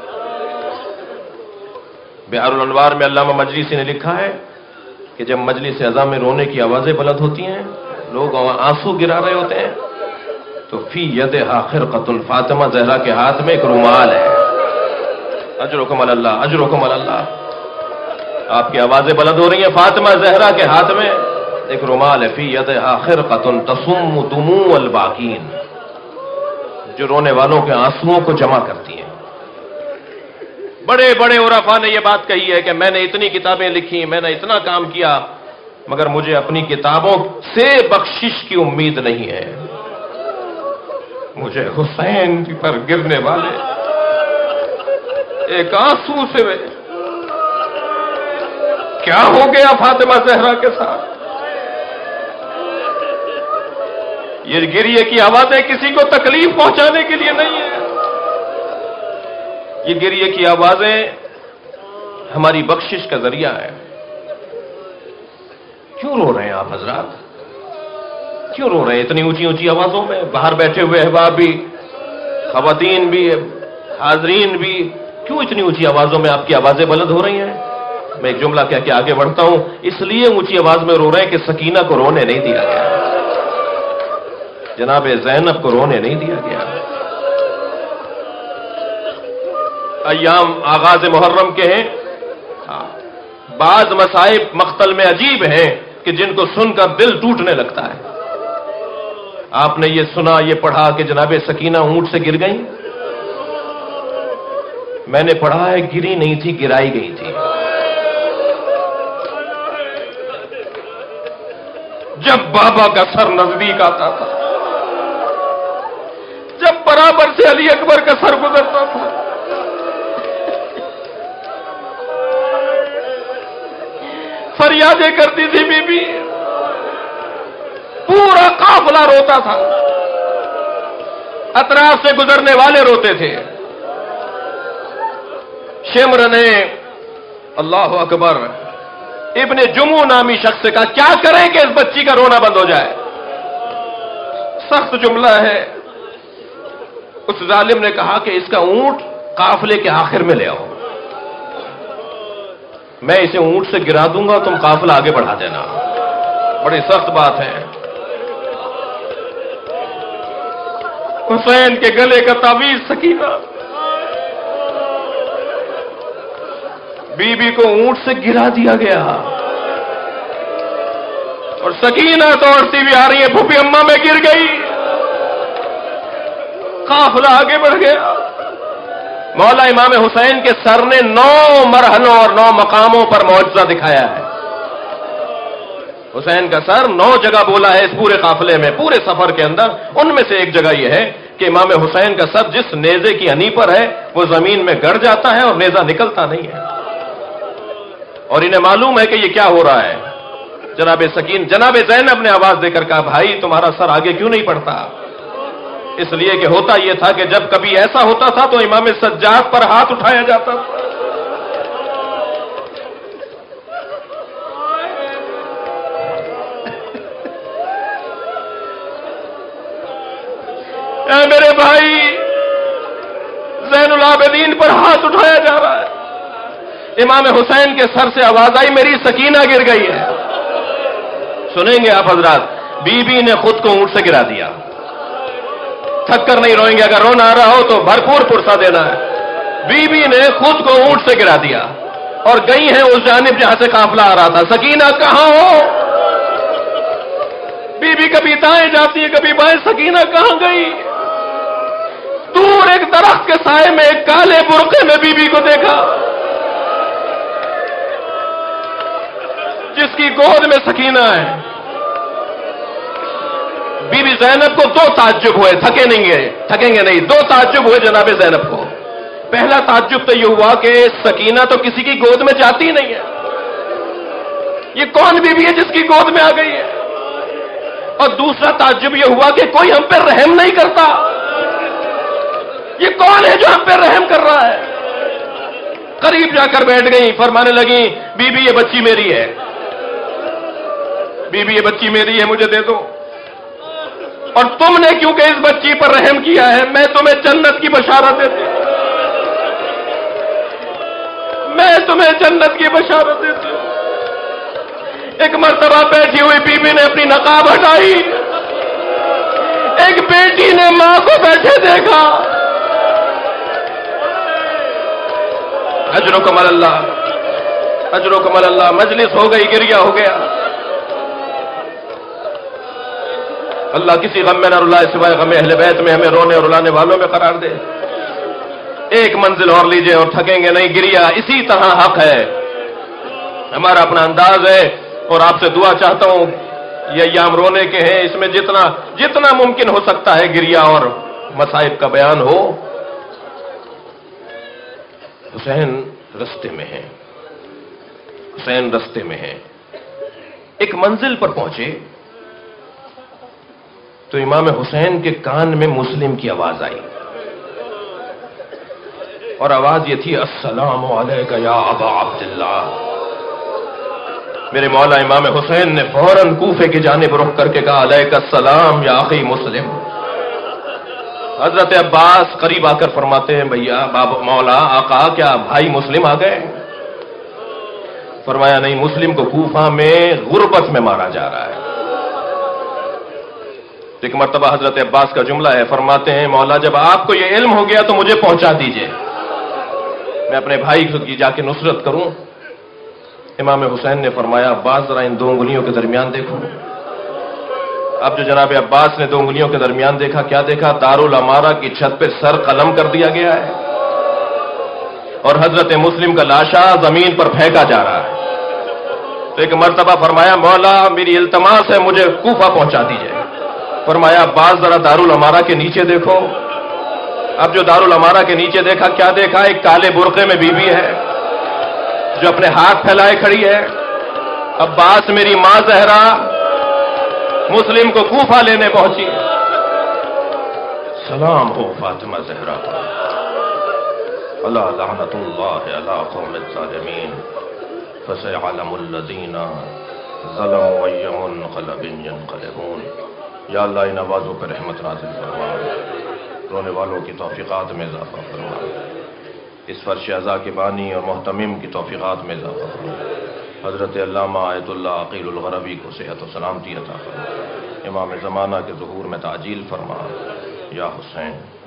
بہار الانوار میں علامہ مجلسی نے لکھا ہے کہ جب مجلس اعظم میں رونے کی آوازیں بلند ہوتی ہیں، لوگ آنسو گرا رہے ہوتے ہیں، تو فی یدہا خرقۃ، فاطمہ زہرا کے ہاتھ میں ایک رومال ہے۔ اجرکم علی اللہ، اجرکم علی اللہ۔ آپ کی آوازیں بلند ہو رہی ہیں، فاطمہ زہرا کے ہاتھ میں ایک رومال ہے، فی یدہا خرقۃ تصم دموع الباکین، جو رونے والوں کے آنسوؤں کو جمع کرتی ہیں۔ بڑے بڑے عرفاء نے یہ بات کہی ہے کہ میں نے اتنی کتابیں لکھی، میں نے اتنا کام کیا، مگر مجھے اپنی کتابوں سے بخشش کی امید نہیں ہے۔ مجھے حسین پر گرنے والے ایک آنسو سے کیا ہو گیا فاطمہ زہرا کے ساتھ۔ یہ گریے کی آوازیں کسی کو تکلیف پہنچانے کے لیے نہیں ہے، یہ گریے کی آوازیں ہماری بخشش کا ذریعہ ہے۔ کیوں رو رہے ہیں آپ حضرات؟ کیوں رو رہے ہیں اتنی اونچی اونچی آوازوں میں؟ باہر بیٹھے ہوئے احباب بھی، خواتین بھی، حاضرین بھی، کیوں اتنی اونچی آوازوں میں آپ کی آوازیں بلند ہو رہی ہیں؟ میں ایک جملہ کہہ کے آگے بڑھتا ہوں، اس لیے اونچی آواز میں رو رہے ہیں کہ سکینہ کو رونے نہیں دیا گیا، جناب زینب کو رونے نہیں دیا گیا۔ ایام آغاز محرم کے ہیں، بعض مصائب مقتل میں عجیب ہیں کہ جن کو سن کر دل ٹوٹنے لگتا ہے۔ آپ نے یہ سنا، یہ پڑھا کہ جناب سکینہ اونٹ سے گر گئی؟ میں نے پڑھا ہے گری نہیں تھی، گرائی گئی تھی۔ جب بابا کا سر نزدیک آتا تھا، جب برابر سے علی اکبر کا سر گزرتا تھا، فریادیں کرتی تھی بی بی، پورا قافلہ روتا تھا، اطراف سے گزرنے والے روتے تھے۔ شمر نے اللہ اکبر ابن جمو نامی شخص کا کیا کریں کہ اس بچی کا رونا بند ہو جائے؟ سخت جملہ ہے۔ اس ظالم نے کہا کہ اس کا اونٹ قافلے کے آخر میں لے آؤ، میں اسے اونٹ سے گرا دوں گا، تم قافلہ آگے بڑھا دینا۔ بڑی سخت بات ہے۔ حسین کے گلے کا تعویذ سکینہ، بی بی کو اونٹ سے گرا دیا گیا، اور سکینہ دوڑتی بھی آ رہی ہے، پھوپھی اماں میں گر گئی، قافلہ آگے بڑھ گیا۔ مولا امام حسین کے سر نے نو مرحلوں اور نو مقاموں پر معجزہ دکھایا ہے۔ حسین کا سر نو جگہ بولا ہے اس پورے قافلے میں، پورے سفر کے اندر۔ ان میں سے ایک جگہ یہ ہے کہ امام حسین کا سر جس نیزے کی ہنی پر ہے وہ زمین میں گڑ جاتا ہے اور نیزہ نکلتا نہیں ہے، اور انہیں معلوم ہے کہ یہ کیا ہو رہا ہے۔ جناب سکین جناب زینب نے آواز دے کر کہا، بھائی تمہارا سر آگے کیوں نہیں پڑتا؟ اس لیے کہ ہوتا یہ تھا کہ جب کبھی ایسا ہوتا تھا تو امام سجاد پر ہاتھ اٹھایا جاتا تھا۔ اے میرے بھائی، زین العابدین پر ہاتھ اٹھایا جا رہا ہے۔ امام حسین کے سر سے آواز آئی، میری سکینہ گر گئی ہے۔ سنیں گے آپ حضرات، بی بی نے خود کو اونٹ سے گرا دیا۔ تھک کر نہیں روئیں گے، اگر رونا آ رہا ہو تو بھرپور پرسا دینا ہے۔ بی بی نے خود کو اونٹ سے گرا دیا اور گئی ہیں اس جانب جہاں سے قافلہ آ رہا تھا۔ سکینہ کہاں ہو؟ بی بی کبھی دائیں جاتی ہے کبھی بائیں، سکینہ کہاں گئی؟ دور ایک درخت کے سائے میں ایک کالے برقعے میں بی بی کو دیکھا، جس کی گود میں سکینہ ہے۔ بی بی زینب کو دو تعجب ہوئے، تھکے نہیں گئے تھکیں گے نہیں دو تعجب ہوئے جناب زینب کو۔ پہلا تعجب تو یہ ہوا کہ سکینہ تو کسی کی گود میں جاتی نہیں ہے، یہ کون بی بی ہے جس کی گود میں آ گئی ہے؟ اور دوسرا تعجب یہ ہوا کہ کوئی ہم پہ رحم نہیں کرتا، یہ کون ہے جو ہم پہ رحم کر رہا ہے؟ قریب جا کر بیٹھ گئی، فرمانے لگیں، بی بی یہ بچی میری ہے، بی بی یہ بچی میری ہے، مجھے دے دو۔ اور تم نے کیونکہ اس بچی پر رحم کیا ہے میں تمہیں جنت کی بشارت دیتی ہوں، میں تمہیں جنت کی بشارت دیتی ہوں۔ ایک مرتبہ بیٹھی ہوئی بیوی نے اپنی نقاب ہٹائی، ایک بیٹی نے ماں کو بیٹھے دیکھا، اجرکم اللہ، اجرکم اللہ، مجلس ہو گئی، گریا ہو گیا۔ اللہ کسی غم میں نہ رلائے سوائے غم اہل بیت میں، ہمیں رونے اور رلانے والوں میں قرار دے۔ ایک منزل اور لیجئے اور تھکیں گے نہیں، گریا اسی طرح حق ہے، ہمارا اپنا انداز ہے، اور آپ سے دعا چاہتا ہوں یہ ایام رونے کے ہیں، اس میں جتنا جتنا ممکن ہو سکتا ہے گریا اور مصائب کا بیان ہو۔ حسین رستے میں ہیں، حسین رستے میں ہیں، ایک منزل پر پہنچے تو امام حسین کے کان میں مسلم کی آواز آئی، اور آواز یہ تھی، السلام علیکہ یا ابا عبداللہ۔ میرے مولا امام حسین نے فوراً کوفے کی جانب رخ کر کے کہا، علیکہ السلام یا اخی مسلم۔ حضرت عباس قریب آ کر فرماتے ہیں، بھیا بابا مولا آقا کیا بھائی مسلم آ گئے؟ فرمایا نہیں، مسلم کو کوفہ میں غربت میں مارا جا رہا ہے۔ ایک مرتبہ حضرت عباس کا جملہ ہے، فرماتے ہیں، مولا جب آپ کو یہ علم ہو گیا تو مجھے پہنچا دیجئے، میں اپنے بھائی کی جا کے نصرت کروں۔ امام حسین نے فرمایا، عباس ذرا ان دو انگلیوں کے درمیان دیکھو۔ اب جو جناب عباس نے دو انگلیوں کے درمیان دیکھا، کیا دیکھا؟ دارالامارہ کی چھت پہ سر قلم کر دیا گیا ہے، اور حضرت مسلم کا لاشا زمین پر پھینکا جا رہا ہے۔ تو ایک مرتبہ فرمایا، مولا میری التماس ہے مجھے کوفہ پہنچا دیجئے۔ فرمایا، عباس ذرا دارالامارہ کے نیچے دیکھو۔ اب جو دارالامارہ کے نیچے دیکھا، کیا دیکھا؟ ایک کالے برقعے میں بیوی ہے جو اپنے ہاتھ پھیلائے کھڑی ہے۔ عباس میری ماں زہرا مسلم کو کوفہ لینے پہنچی۔ سلام ہو فاطمہ زہرا پر، الا لعنت اللہ علی قوم الظالمین، فسيعلم الذین ظلموا أي منقلب ينقلبون۔ یا اللہ ان آوازوں پر رحمت نازل فرما، رونے والوں کی توفیقات میں اضافہ فرما، اس فرش عزا کے بانی اور محتمم کی توفیقات میں اضافہ فرما۔ حضرت علامہ آیت اللہ عقیل الغربی کو صحت و سلامتی عطا فرما، امام زمانہ کے ظہور میں تعجیل فرما، یا حسین۔